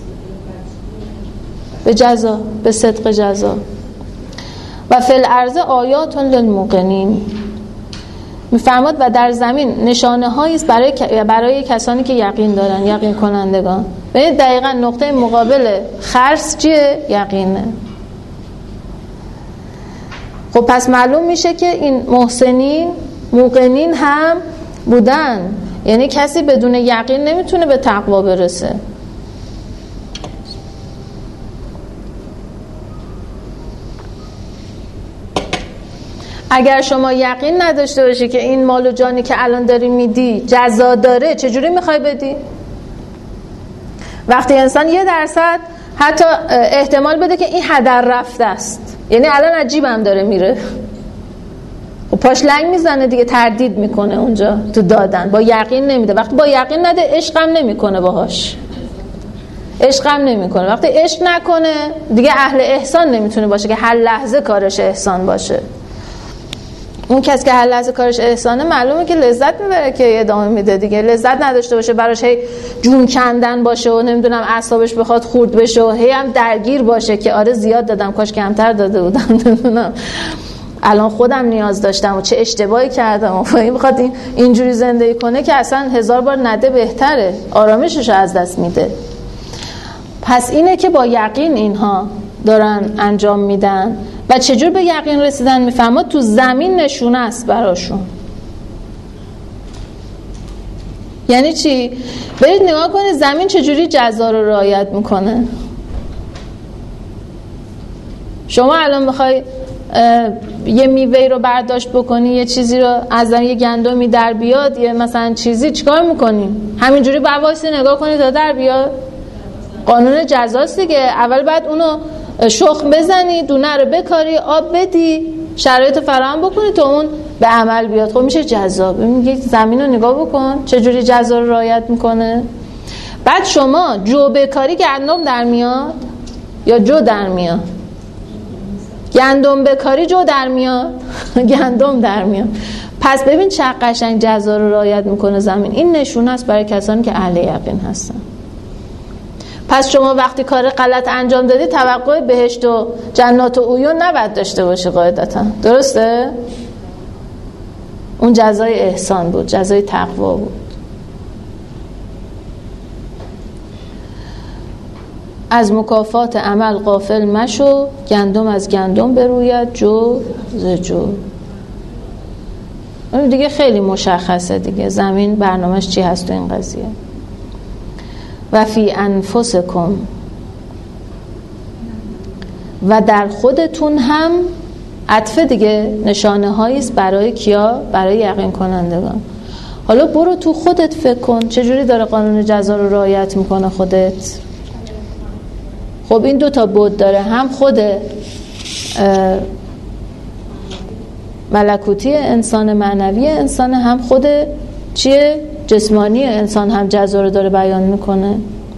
به جزا، به صدق جزا. و فی الارض آیات للموقنین، میفرماد و در زمین نشانه هایی است برای کسانی که یقین دارن، یقین کنندگان. ببینید دقیقاً نقطه مقابل خرس چیه؟ یقینه. خب پس معلوم میشه که این محسنین موقنین هم بودن، یعنی کسی بدون یقین نمیتونه به تقوا برسه. اگر شما یقین نداشته باشی که این مال و جانی که الان داری میدی جزا داره، چجوری میخوای بدی؟ وقتی انسان 1% حتی احتمال بده که این هدر رفته است، یعنی الان عجیبم داره میره، و پاش لنگ میزنه دیگه، تردید میکنه اونجا تو دادن، با یقین نمیده. وقتی با یقین نده عشقم نمیکنه باهاش، عشقم نمیکنه. وقتی عشق نکنه دیگه اهل احسان نمیتونه باشه که هر لحظه کارش احسان باشه. اون کسی که هر لحظه کارش احسانه معلومه که لذت میبره که ادامه میده دیگه. لذت نداشته باشه براش هی جون کندن باشه و نمیدونم اعصابش بخواد خورد بشه و هی هم درگیر باشه که آره زیاد دادم کاش کمتر داده بودم، نمیدونم الان خودم نیاز داشتم و چه اشتباهی کردم و این بخواد اینجوری زندگی کنه که اصلا 1000 بار نده بهتره، آرامشش از دست میده. پس اینه که با یقین اینها دارن انجام میدن. و چجور به یقین رسیدن؟ میفهمد تو زمین نشونه است براشون. یعنی چی؟ برید نگاه کنید زمین چجوری جزا رو رعایت میکنه. شما الان بخوای یه میوه‌ای رو برداشت بکنی، یه چیزی رو از یه گندمی در بیاد، یه مثلا چیزی، چیکار میکنی؟ همینجوری وایسی نگاه کنی تا در بیاد؟ قانون جزاست دیگه. اول بعد اونو شخم بزنی، دونه رو بکاری، آب بدی، شرایط فراهم بکنی تا اون به عمل بیاد. خب میشه جزا. ببین زمین رو نگاه بکن چجوری جزا رو رعایت میکنه. بعد شما جو بکاری گندم در میاد یا جو در میاد؟ گندم بکاری جو در میاد، گندم در میاد. پس ببین چه قشنگ جزا رو رعایت میکنه زمین. این نشونه است برای کسانی که اهل یقین هستن. پس شما وقتی کار غلط انجام دادی توقع بهشت و جنات و عیون نباید داشته باشی قاعدتا، درسته؟ اون جزای احسان بود، جزای تقوا بود. از مکافات عمل غافل مشو، گندم از گندم بروید جو ز جو. دیگه خیلی مشخصه دیگه زمین برنامهش چی هست تو این قضیه. و فی انفسکم، و در خودتون هم عطف دیگه، نشانه هایی است برای کیا؟ برای یقین کنندگان. حالا برو تو خودت فکر کن چجوری داره قانون جزا رو رعایت میکنه خودت. خب این 2 بود داره، هم خود ملکوتی انسان، معنوی انسان، هم خود چیه؟ جسمانی انسان هم جزا رو داره بیان میکنه.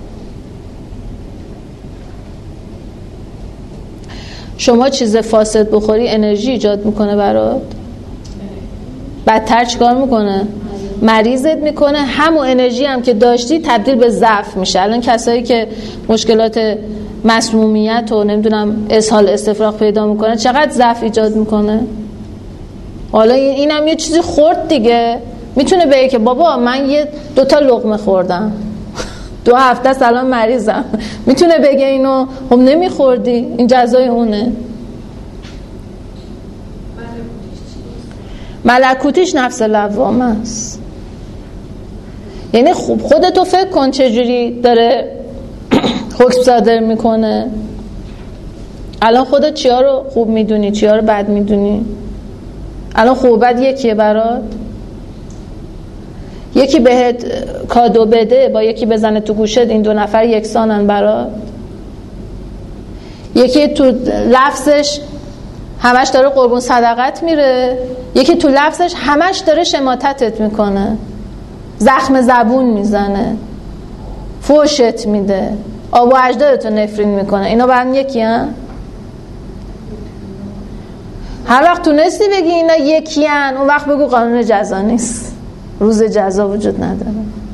شما چیز فاسد بخوری انرژی ایجاد میکنه برات، بدتر چیکار میکنه؟ مریضت میکنه. همون انرژی هم که داشتی تبدیل به ضعف میشه. الان کسایی که مشکلات مسمومیت و نمیدونم اسهال استفراغ پیدا میکنه چقدر ضعف ایجاد میکنه. حالا اینم یه چیزی خورد دیگه، میتونه بگه که بابا من 2 لقمه خوردم 2 هفته سلام مریضم، میتونه بگه اینو. خب نمیخوردی، این جزای اونه. ملکوتیش نفس لوامه است. یعنی خوب خودتو فکر کن چجوری داره حکم صادر میکنه. الان خودت چیا رو خوب میدونی، چیا رو بد میدونی؟ الان خوب و بد یکیه برات؟ یکی بهت کادو بده با یکی بزنه تو گوشت، این 2 نفر یکسانن برات؟ یکی تو لفظش همش داره قربون صدقت میره، یکی تو لفظش همش داره شماتتت میکنه، زخم زبون میزنه، فوشت میده، آب و اجدادتو نفرین میکنه. اینا با هم یکی هن؟ هر وقت تونستی بگی اینا یکیان، اون وقت بگو قانون جزا نیست، روز جزا وجود نداره.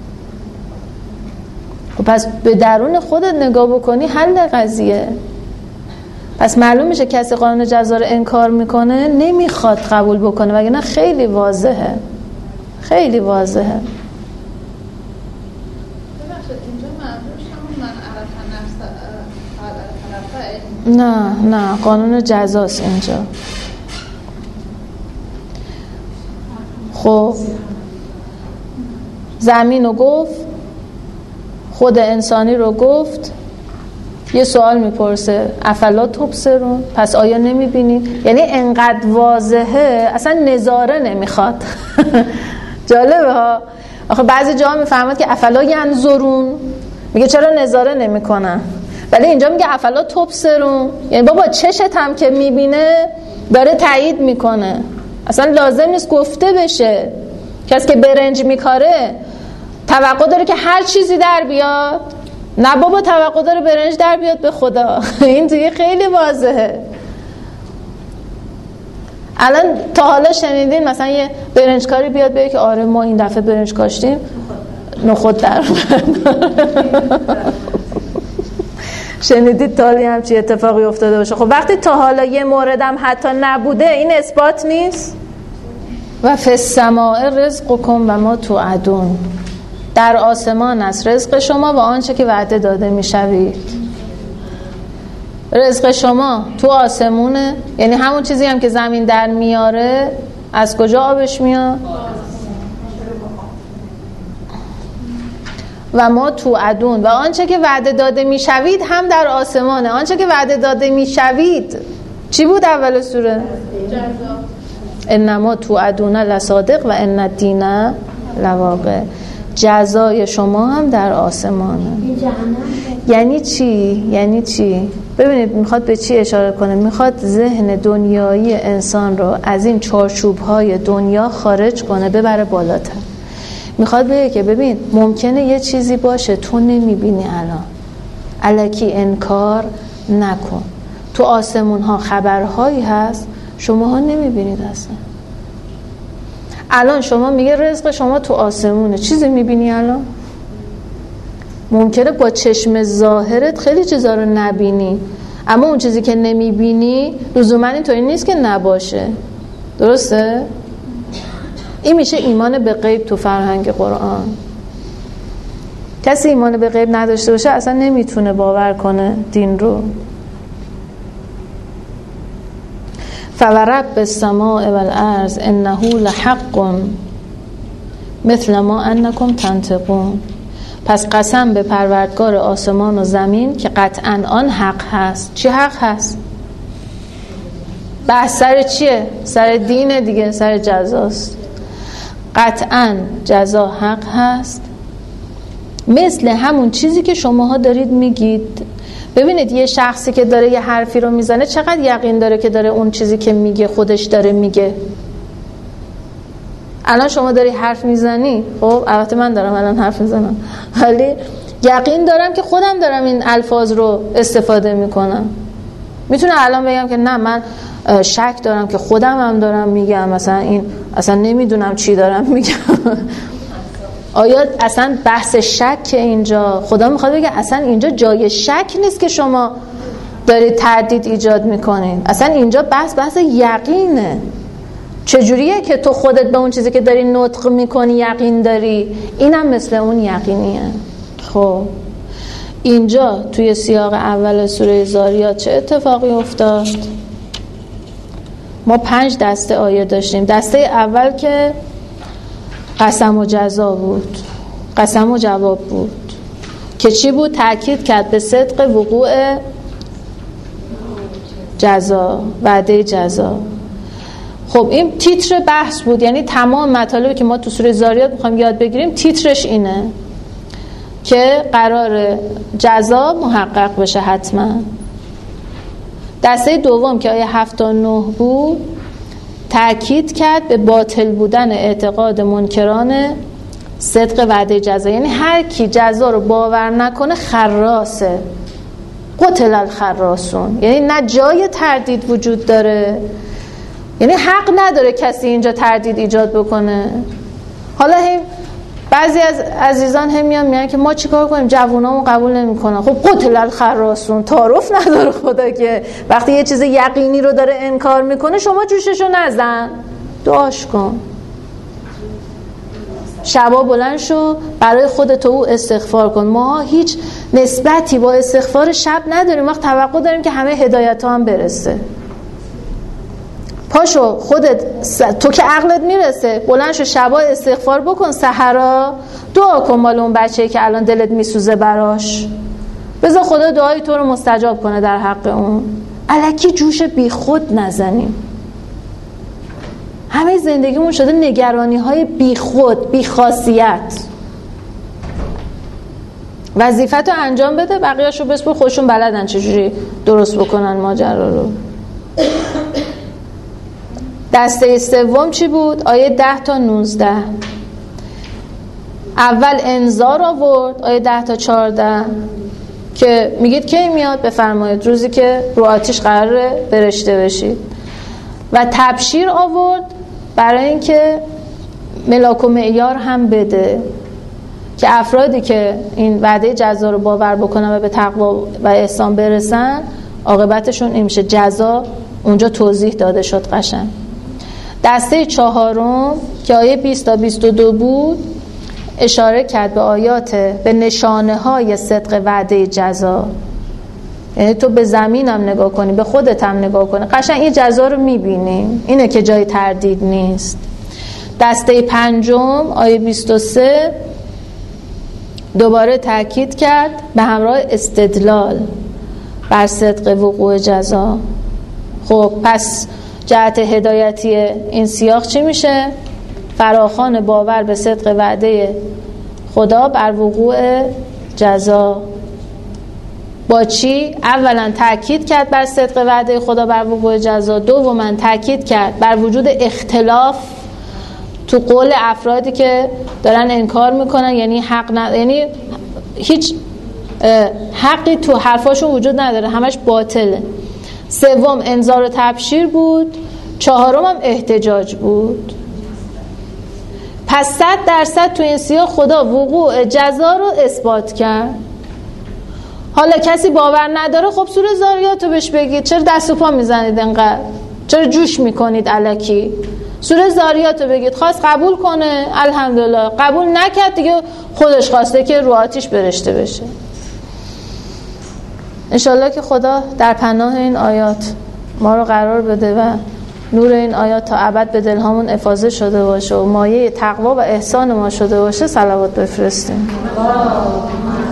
خب پس به درون خودت نگاه بکنی حل قضیه. پس معلوم میشه کسی قانون جزا رو انکار میکنه نمیخواد قبول بکنه، وگرنه خیلی واضحه، خیلی واضحه. ببخشید اینجا منظورش همون من عرف نفس نه قانون جزاست اینجا. خب زمین رو گفت، خود انسانی رو گفت، یه سوال میپرسه افلا تبصرون، پس آیا نمیبینید؟ یعنی انقدر واضحه اصلا نظاره نمیخواد. جالبه ها، آخه بعضی جاها میفهمد که افلا ینظرون، میگه چرا نظاره نمیکنن، ولی اینجا میگه افلا تبصرون، یعنی بابا چشت هم که میبینه داره تایید میکنه، اصلا لازم نیست گفته بشه. کسی که برنج میکاره توقع داره که هر چیزی در بیاد؟ نه بابا، توقع داره برنج در بیاد به خدا. این دیگه خیلی واضحه. الان تا حالا شنیدین مثلا یه برنجکاری بیاد بگه که آره ما این دفعه برنج کاشتیم نخود در شنیدید تا حالا همچین اتفاقی افتاده باشه؟ خب وقتی تا حالا یه موردم حتی نبوده این اثبات نیست؟ و فی السماء رزقکم و ما توعدون، در آسمان است رزق شما و آنچه که وعده داده میشوید. رزق شما تو آسمونه، یعنی همون چیزی هم که زمین در میاره از کجا آبش میاد؟ و ما توعدون و آنچه که وعده داده میشوید هم در آسمانه. آنچه که وعده داده میشوید چی بود اول سوره؟ انما توعدون لصادق و ان الدین لواقع. جزای شما هم در آسمانه. یعنی چی؟ یعنی چی؟ ببینید میخواد به چی اشاره کنه؟ میخواد ذهن دنیایی انسان رو از این چارچوب‌های دنیا خارج کنه ببره بالاتر. میخواد بگه که ببین ممکنه یه چیزی باشه تو نمیبینی، الان الکی انکار نکن. تو آسمون ها خبرهایی هست شماها نمیبینید اصلا. الان شما میگه رزق شما تو آسمونه، چیزی میبینی الان؟ ممکنه با چشم ظاهرت خیلی چیزا رو نبینی، اما اون چیزی که نمیبینی لزوما اینطوری نیست که نباشه. درسته؟ این میشه ایمان به غیب تو فرهنگ قرآن. کسی ایمان به غیب نداشته باشه اصلا نمیتونه باور کنه دین رو. فورب السماء والارض انه لحق مثل ما انکم تنطقون. پس قسم به پروردگار آسمان و زمین که قطعا آن حق هست. چی حق هست؟ بحث سر چیه؟ سر دین دیگه، سر جزاست. قطعا جزا حق هست، مثل همون چیزی که شماها دارید میگید. ببینید یه شخصی که داره یه حرفی رو میزنه چقدر یقین داره که داره اون چیزی که میگه خودش داره میگه. الان شما داری حرف میزنی، خب البته من دارم الان حرف میزنم، ولی یقین دارم که خودم دارم این الفاظ رو استفاده میکنم. میتونم الان بگم که نه من شک دارم که خودم هم دارم میگم، مثلا این اصلا نمیدونم چی دارم میگم. آیا اصلا بحث شک اینجا؟ خدا میخواد بگه اصلا اینجا جای شک نیست که شما دارید تردید ایجاد میکنین، اصلا اینجا بحث یقینه. چجوریه که تو خودت به اون چیزی که داری نطق میکنی یقین داری؟ اینم مثل اون یقینیه. خب اینجا توی سیاق اول سوره زاریات چه اتفاقی افتاد؟ ما 5 دسته آیه داشتیم. دسته اول که قسم و جزا بود، قسم و جواب بود که چی بود؟ تأکید کرد به صدق وقوع جزا، وعده جزا. خب این تیتر بحث بود، یعنی تمام مطالبی که ما تو سوره زاریات میخوایم یاد بگیریم تیترش اینه که قرار جزا محقق بشه حتما. دسته دوم که آیه 7 تا 9 بود تأکید کرد به باطل بودن اعتقاد منکران صدق وعده جزا، یعنی هر کی جزا رو باور نکنه خراسه، قتل الخراسون، یعنی نه جای تردید وجود داره یعنی حق نداره کسی اینجا تردید ایجاد بکنه. حالا بعضی از عزیزان هم میگن که ما چیکار کنیم، جوونامون قبول نمیکنن. خب قتل الخراسون، تعارف نداره خدا که وقتی یه چیز یقینی رو داره انکار میکنه شما جوششو نزن، دعاش کن. شبا بلند شو برای خودت او استغفار کن. ما هیچ نسبتی با استغفار شب نداریم، وقت توقع داریم که همه هدایت ها هم برسه. پاشو خودت، تو که عقلت میرسه بلند شو شبا استغفار بکن، سحرا دعا کن مال اون بچه‌ای که الان دلت میسوزه براش، بذار خدا دعای تو رو مستجاب کنه در حق اون. الکی جوش بی خود نزنیم. همه زندگیمون شده نگرانی های بی خود، بی خاصیت. وظیفتو انجام بده، بقیه‌اشو بسپر، خودشون بلدن چجوری درست بکنن ماجرا رو. دسته سوم چی بود؟ آیه 10 تا 19. اول انذار آورد، آیه 10 تا 14 که میگید کی میاد؟ بفرمایید روزی که رو آتیش قراره برشته بشید. و تبشیر آورد برای اینکه ملاک و معیار هم بده که افرادی که این وعده جزا رو باور بکنن و به تقوا و احسان برسن عاقبتشون این میشه. جزا اونجا توضیح داده شد قشنگ. دسته چهارم که آیه 20 تا 22 بود اشاره کرد به آیات، به نشانه های صدق وعده جزا. یعنی تو به زمینم نگاه کنی، به خودت هم نگاه کنی، قشنگ این جزا رو میبینی. اینه که جای تردید نیست. دسته پنجم آیه 23 دوباره تاکید کرد به همراه استدلال بر صدق وقوع جزا. خب پس جهت هدایتی این سیاق چی میشه؟ فراخوان باور به صدق وعده خدا بر وقوع جزا. با چی؟ اولا تاکید کرد بر صدق وعده خدا بر وقوع جزا. دوما تاکید کرد بر وجود اختلاف تو قول افرادی که دارن انکار میکنن، یعنی یعنی هیچ حقی تو حرفاشون وجود نداره، همش باطله. سوم انذار و تبشیر بود. چهارم هم احتجاج بود. پس 100% تو این سیاق خدا وقوع جزا رو اثبات کرد. حالا کسی باور نداره، خب سوره زاریات رو بهش بگید، چرا دست و پا میزنید انقدر؟ چرا جوش میکنید الکی؟ سوره زاریات رو بگید، خواست قبول کنه الحمدلله، قبول نکرد دیگه خودش خواسته که رو آتیش برشته بشه. انشالله که خدا در پناه این آیات ما رو قرار بده و نور این آیات تا ابد به دلهامون افاضه شده باشه و مایه تقوا و احسان ما شده باشه. صلوات بفرستیم.